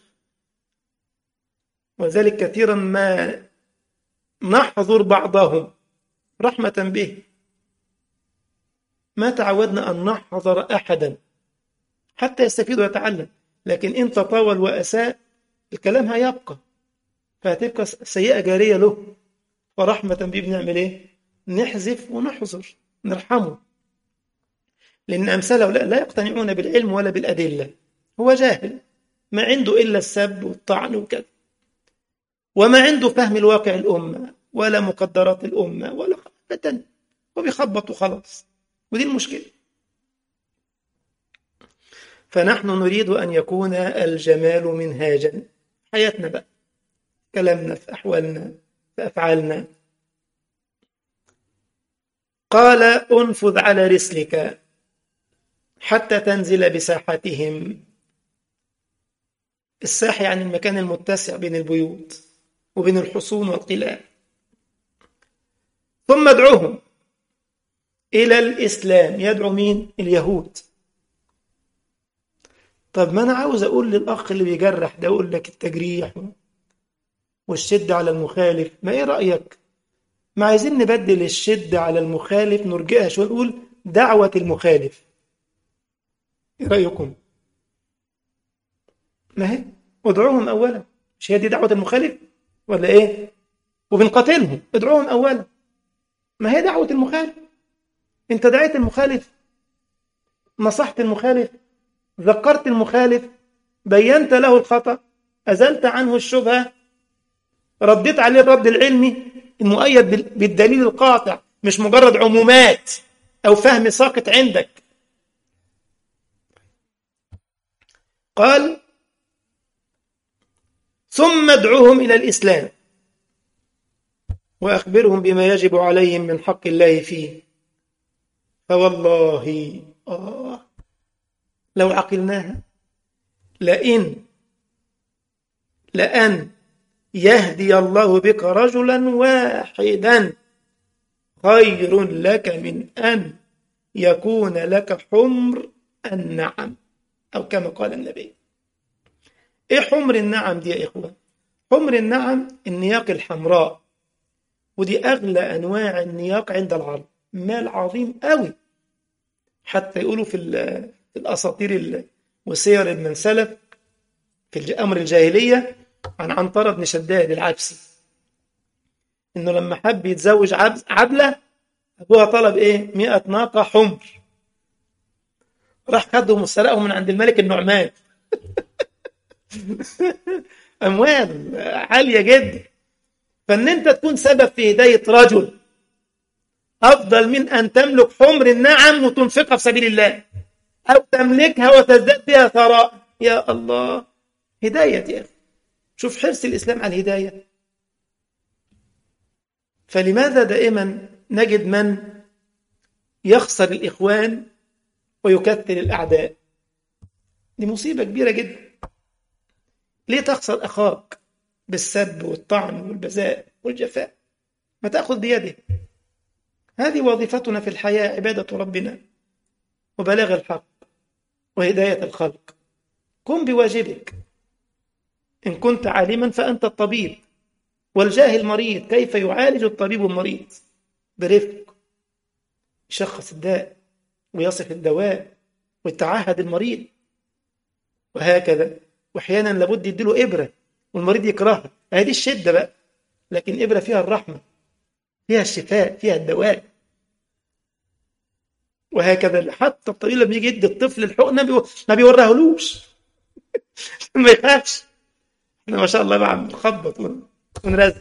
وذلك كثيرا ما نحضر بعضهم رحمة به، ما تعودنا أن نحضر أحدا حتى يستفيد ويتعلم، لكن إن تطاول وأساء الكلام هيبقى، فهتبقى سيئة جارية له. فرحمة به بنعمل إيه؟ نحذف ونحذر، نرحمه، لأن أمثاله لا, لا يقتنعون بالعلم ولا بالأدلة. هو جاهل، ما عنده إلا السب والطعن وكذا، وما عنده فهم الواقع الأمة ولا مقدرات الأمة ولا أبدا، وبيخبط وخلاص. ودي المشكلة. فنحن نريد أن يكون الجمال منهاجا حياتنا بقى، كلامنا، في أحوالنا، في أفعالنا. قال انفذ على رسلك حتى تنزل بساحتهم. الساحة يعني المكان المتسع بين البيوت وبين الحصون والقلاع. ثم ادعوهم إلى الإسلام. يدعو مين؟ اليهود. طب ما أنا عاوز أقول للأخ اللي بيجرح ده، أقول لك التجريح والشد على المخالف، ما إيه رأيك؟ ما عايزين نبدل الشد على المخالف، نرجئها شوية، نقول دعوة المخالف. إيه رأيكم؟ ما هي ادعوهم أولا، مش هي دي دعوة المخالف ولا إيه؟ وبنقاتلهم، ادعوهم أولا، ما هي دعوة المخالف. أنت دعيت المخالف، نصحت المخالف، ذكرت المخالف، بينت له الخطأ، أزلت عنه الشبهة، رديت عليه الرد العلمي المؤيد بالدليل القاطع، مش مجرد عمومات أو فهم ساقط عندك. قال ثم ادعوهم إلى الإسلام وأخبرهم بما يجب عليهم من حق الله فيه. فوالله آه لو عقلناها لئن لأن يهدي الله بك رجلا واحدا خير لك من أن يكون لك حمر النعم، أو كما قال النبي. إيه حمر النعم دي يا إخوان؟ حمر النعم النياق الحمراء، ودي أغلى أنواع النياق عند العرب، مال عظيم قوي. حتى يقولوا في في الأساطير وسير من سلف في أمر الجاهلية عن عنترة بن شداد العبسي، إنه لما حب يتزوج عبلة، أبوها طلب إيه؟ مئة ناقة حمر، راح خدهم وسرقهم من عند الملك النعمان. أموال عالية جدا. فإن أنت تكون سبب في هداية رجل أفضل من أن تملك حمر النعم وتنفقها في سبيل الله، أو تملكها وتزداد بها ثراء. يا الله، هداية يا أخي. شوف حرص الإسلام على الهداية. فلماذا دائما نجد من يخسر الإخوان ويكثر الأعداء؟ دي مصيبة كبيرة جدا. ليه تخسر أخاك بالسب والطعن والبذاء والجفاء؟ ما تأخذ بيده. هذه وظيفتنا في الحياة، عبادة ربنا وبلاغ الحق وهداية الخلق. قم بواجبك. إن كنت عالما فأنت الطبيب، والجاهل مريض، كيف يعالج الطبيب المريض؟ برفق، يشخص الداء ويصف الدواء ويتعهد المريض، وهكذا. واحيانا لابد يديله ابره والمريض يكرهها، هذه الشده بقى، لكن ابره فيها الرحمه، فيها الشفاء، فيها الدواء. وهكذا حتى الطبيب لما يجي يدي الطفل الحقنه بيو... ما بيوريهولوش ما يخافش. احنا ما شاء الله بقى بنخبط ون- ونرزق.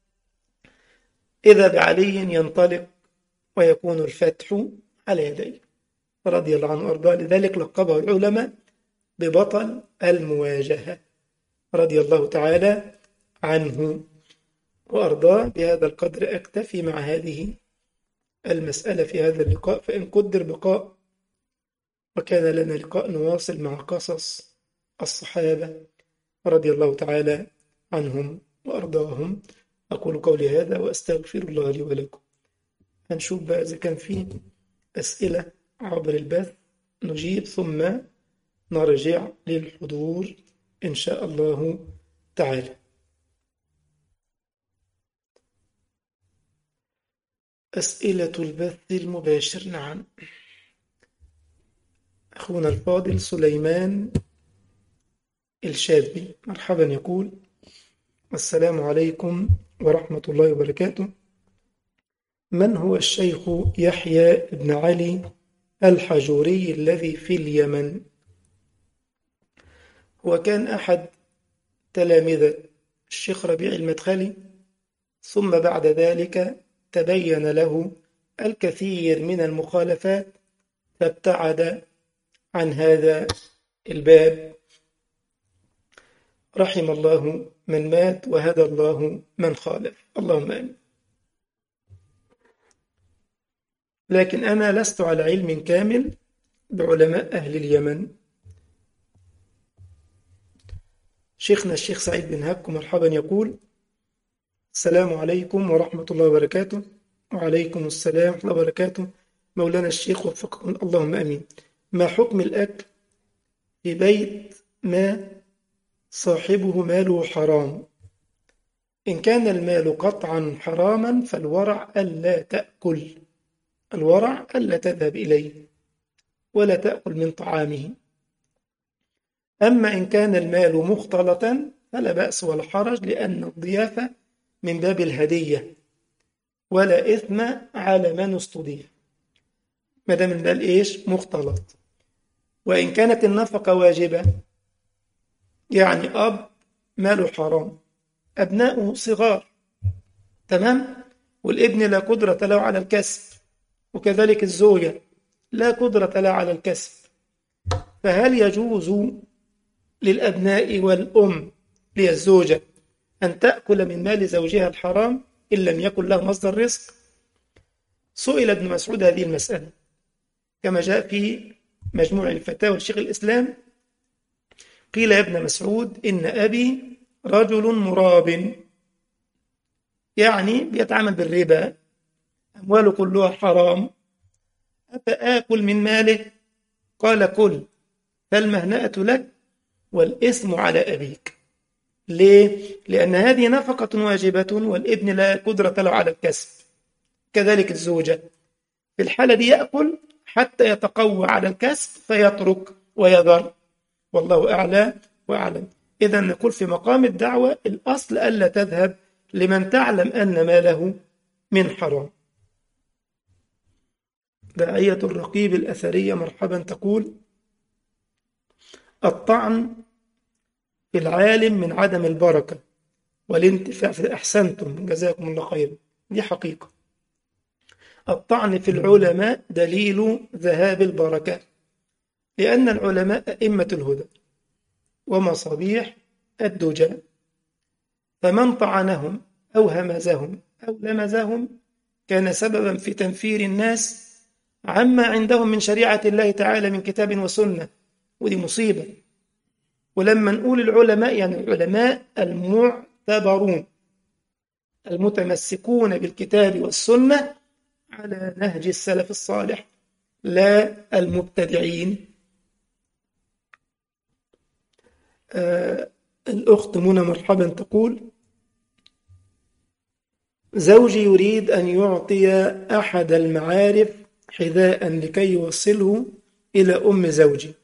اذا بعلي ينطلق ويكون الفتح على يديه رضي الله عنه وارضاه، لذلك لقبه العلماء ببطل المواجهه رضي الله تعالى عنه وارضاه. بهذا القدر اكتفي مع هذه المساله في هذا اللقاء، فان قدر بقاء وكان لنا لقاء نواصل مع قصص الصحابه رضي الله تعالى عنهم وارضاهم. اقول قولي هذا واستغفر الله لي ولكم. هنشوف بقى اذا كان في اسئله عبر البث نجيب، ثم نرجع للحضور إن شاء الله تعالى. أسئلة البث المباشر. نعم، أخونا الفاضل سليمان الشاذلي مرحبا، يقول: السلام عليكم ورحمة الله وبركاته. من هو الشيخ يحيى بن علي الحجوري الذي في اليمن؟ هو كان أحد تلامذة الشيخ ربيع المدخلي، ثم بعد ذلك تبين له الكثير من المخالفات فابتعد عن هذا الباب. رحم الله من مات وهدى الله من خالف، اللهم آمين. لكن أنا لست على علم كامل بعلماء أهل اليمن. شيخنا الشيخ سعيد بن هبكو مرحبا، يقول: السلام عليكم ورحمة الله وبركاته. وعليكم السلام ورحمة الله وبركاته. مولانا الشيخ وفقكم اللهم أمين. ما حكم الأكل في بيت ما صاحبه ماله حرام؟ إن كان المال قطعا حراما فالورع ألا تأكل، الورع ألا تذهب إليه ولا تأكل من طعامه. أما إن كان المال مختلطا فلا بأس ولا حرج، لأن الضيافة من باب الهدية ولا إثم على من استضيف ما دام المال إيش مختلط. وإن كانت النفقة واجبة، يعني أب ماله حرام، أبناؤه صغار، تمام، والابن لا قدرة له على الكسب، وكذلك الزوجة لا قدرة لها على الكسب، فهل يجوز للأبناء والأم للزوجة أن تأكل من مال زوجها الحرام إن لم يكن له مصدر رزق؟ سئل ابن مسعود هذه المسألة كما جاء في مجموع الفتاوى لشيخ الإسلام. قيل يا ابن مسعود: إن أبي رجل مراب، يعني بيتعامل بالربا، أمواله كلها حرام، أفآكل من ماله؟ قال: كل، فالمهنأة لك والإثم على أبيك. ليه؟ لأن هذه نفقة واجبة والابن لا قدرة له على الكسب، كذلك الزوجة في الحالة دي يأكل حتى يتقوى على الكسب فيترك ويذر، والله أعلى وأعلم. إذا نقول في مقام الدعوة الأصل ألا تذهب لمن تعلم أن ماله من حرام. داعية الرقيب الأثرية مرحبا، تقول: الطعن في العالم من عدم البركة والانتفاع في. أحسنتم جزاكم الله خيرا، دي حقيقة. الطعن في العلماء دليل ذهاب البركة، لأن العلماء أئمة الهدى ومصابيح الدجى، فمن طعنهم أو همزهم أو لمزهم كان سببا في تنفير الناس عما عندهم من شريعة الله تعالى من كتاب وسنة، ودي مصيبة. ولما نقول العلماء يعني العلماء المعتبرون المتمسكون بالكتاب والسنة على نهج السلف الصالح، لا المبتدعين. آه الأخت منى مرحبا، تقول: زوجي يريد أن يعطي أحد المعارف حذاء لكي يوصله إلى أم زوجي،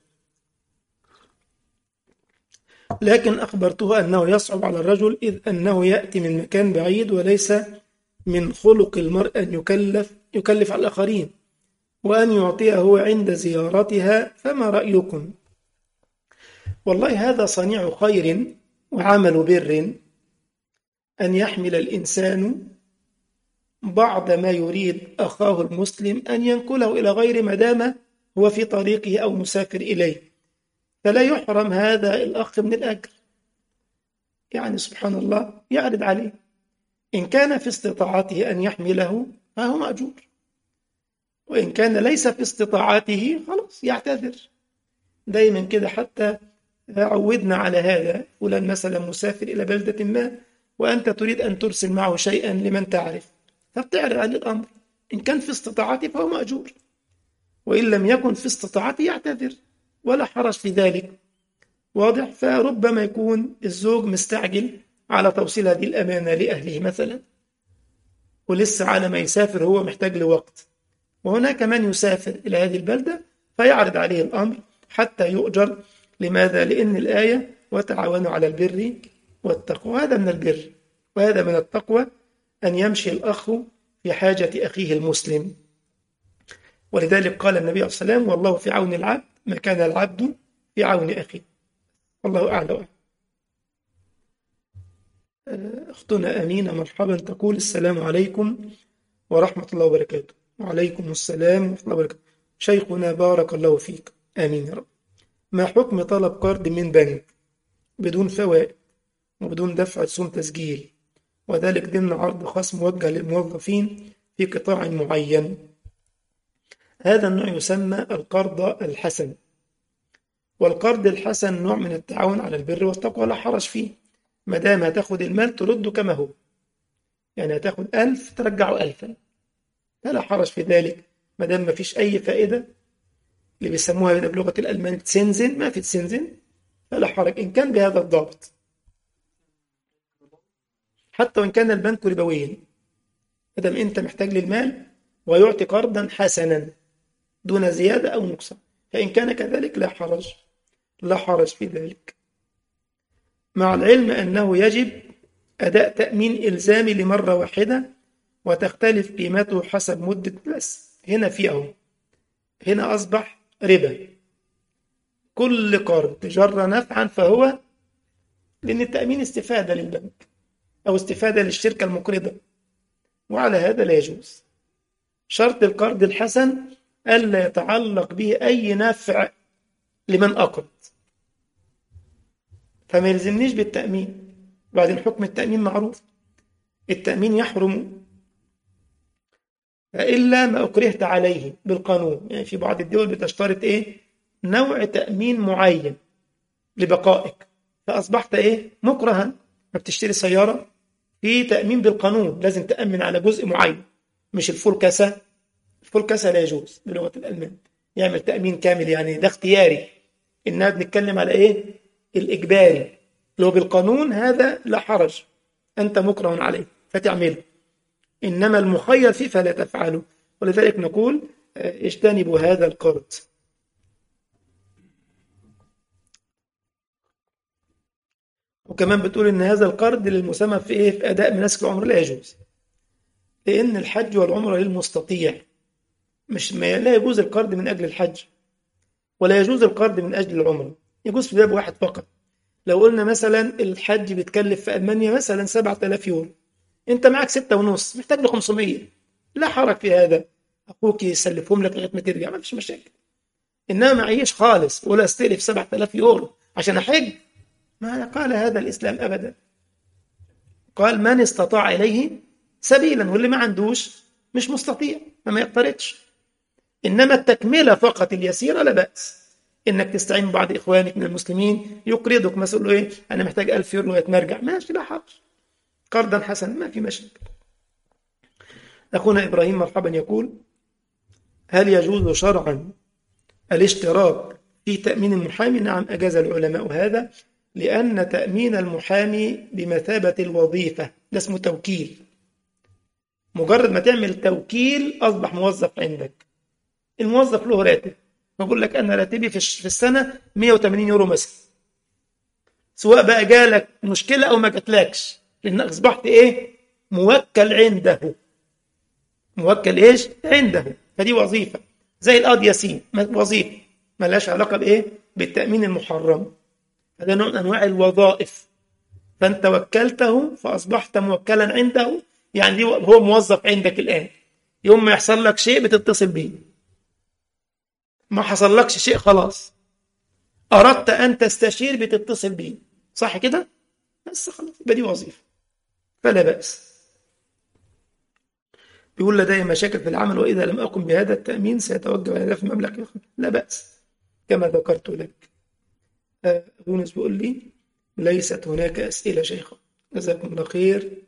لكن أخبرته أنه يصعب على الرجل إذ أنه يأتي من مكان بعيد، وليس من خلق المرء أن يكلف يكلف على الآخرين وأن يعطيه هو عند زيارتها، فما رأيكم؟ والله هذا صنيع خير وعمل بر، أن يحمل الإنسان بعض ما يريد أخاه المسلم أن ينقله إلى غير ما دام هو في طريقه أو مسافر إليه، فلا يحرم هذا الأخ من الأجر. يعني سبحان الله يعرض عليه، إن كان في استطاعته أن يحمله فهو مأجور، وإن كان ليس في استطاعته خلاص يعتذر. دايما كده حتى عودنا على هذا، فلان مثلا مسافر إلى بلدة ما وأنت تريد أن ترسل معه شيئا لمن تعرف، فبتعرض عليه الأمر، إن كان في استطاعته فهو مأجور، وإن لم يكن في استطاعته يعتذر ولا حرج في ذلك. واضح؟ فربما يكون الزوج مستعجل على توصيل هذه الأمانة لأهله مثلا، ولسه على ما يسافر هو محتاج لوقت، وهناك من يسافر إلى هذه البلدة فيعرض عليه الأمر حتى يؤجر. لماذا؟ لأن الآية وتعاونوا على البر والتقوى، هذا من البر وهذا من التقوى، أن يمشي الأخ في حاجة أخيه المسلم. ولذلك قال النبي عليه الصلاة والسلام: والله في عون العبد ما كان العبد في عون أخيه. الله أعلم. أختنا أمينة مرحبا، تقول: السلام عليكم ورحمة الله وبركاته. وعليكم السلام ورحمة الله وبركاته. شيخنا بارك الله فيك، آمين يا رب. ما حكم طلب قرض من بنك بدون فوائد وبدون دفع رسوم تسجيل، وذلك ضمن عرض خاص موجه للموظفين في قطاع معين؟ هذا النوع يسمى القرض الحسن، والقرض الحسن نوع من التعاون على البر والتقوى، لا حرج فيه ما دام هتاخد المال ترده كما هو، يعني هتاخد ألف ترجعه ألفا، فلا حرج في ذلك ما دام ما فيش أي فائدة، اللي بيسموها بلغة الألمان تسنزن، ما في تسنزن، فلا حرج إن كان بهذا الضابط، حتى وإن كان البنك ربويا، ما دام أنت محتاج للمال ويعطي قرضا حسنا دون زيادة أو نقصان، فإن كان كذلك لا حرج، لا حرج في ذلك، مع العلم أنه يجب أداء تأمين إلزامي لمرة واحدة وتختلف قيمته حسب مدة. بس هنا في أهو، هنا أصبح ربا، كل قرض جر نفعا فهو، لأن التأمين استفادة للبنك أو استفادة للشركة المقرضة، وعلى هذا لا يجوز. شرط القرض الحسن ألا يتعلق به أي نفع لمن أقرض، فما يلزمنيش بالتأمين. بعدين حكم التأمين معروف، التأمين يحرم إلا ما أكرهت عليه بالقانون، يعني في بعض الدول بتشترط إيه؟ نوع تأمين معين لبقائك، فأصبحت إيه؟ مكرها. ما بتشتري سيارة في تأمين بالقانون، لازم تأمن على جزء معين، مش الفول كاسة، الفول كاسة لا يجوز بلغة الألمان، يعمل تأمين كامل، يعني ده اختياري، إنها بنتكلم على إيه؟ الإجباري، لو بالقانون هذا لا حرج، أنت مكره عليه فتعمله، إنما المخير فيه فلا تفعله. ولذلك نقول اجتنبوا هذا القرض. وكمان بتقول إن هذا القرض للمسمى في إيه؟ في أداء مناسك العمرة، لا يجوز، لأن الحج والعمرة للمستطيع، مش ما لا يجوز القرض من أجل الحج ولا يجوز القرض من أجل العمرة، يجوز في باب واحد فقط. لو قلنا مثلا الحج بيتكلف في ألمانيا مثلا سبعة آلاف يورو، أنت معك ستة ونص، محتاج له خمسمية، لا حرج في هذا، أخوك يسلفهم لك لغاية ما ترجع، ما فيش مشاكل. إنما معيش خالص ولا استلف سبعة آلاف يورو عشان أحج، ما قال هذا الإسلام أبدا. قال من استطاع إليه سبيلا، واللي ما عندوش مش مستطيع فما يقترضش. إنما التكملة فقط اليسيرة لا بأس، إنك تستعين ببعض إخوانك من المسلمين يقرضك مثلا، له إيه أنا محتاج ألف يورو لغاية ما أرجع، ماشي لا حرج، قرضا حسنا ما في مشاكل. أخونا إبراهيم مرحبا يقول: هل يجوز شرعا الاشتراك في تأمين المحامي؟ نعم، أجاز العلماء هذا، لأن تأمين المحامي بمثابة الوظيفة، ده اسمه توكيل، مجرد ما تعمل توكيل أصبح موظف عندك. الموظف له راتب، بقول لك أنا راتبي في في السنة مية وتمانين يورو مثلا، سواء بقى جالك مشكلة أو ما جاتلكش، لأنك أصبحت إيه؟ موكل عنده. موكل إيش؟ عنده. فدي وظيفة زي القاضي ياسين، وظيفة ملهاش علاقة بإيه؟ بالتأمين المحرم. هذا نوع من أنواع الوظائف. فأنت وكلته فأصبحت موكلا عنده، يعني دي هو موظف عندك الآن. يوم ما يحصل لك شيء بتتصل بيه، ما حصل لكش شيء خلاص، أردت أن تستشير بتتصل بيه، صح كده؟ بس خلاص، يبقى دي وظيفة فلا بأس. بيقول لدي مشاكل في العمل، وإذا لم أقم بهذا التأمين سيتوجب إلى في مبلغ آخر. لا بأس كما ذكرت لك. آه، يونس بيقول لي ليست هناك أسئلة شيخة. جزاكم الله خير.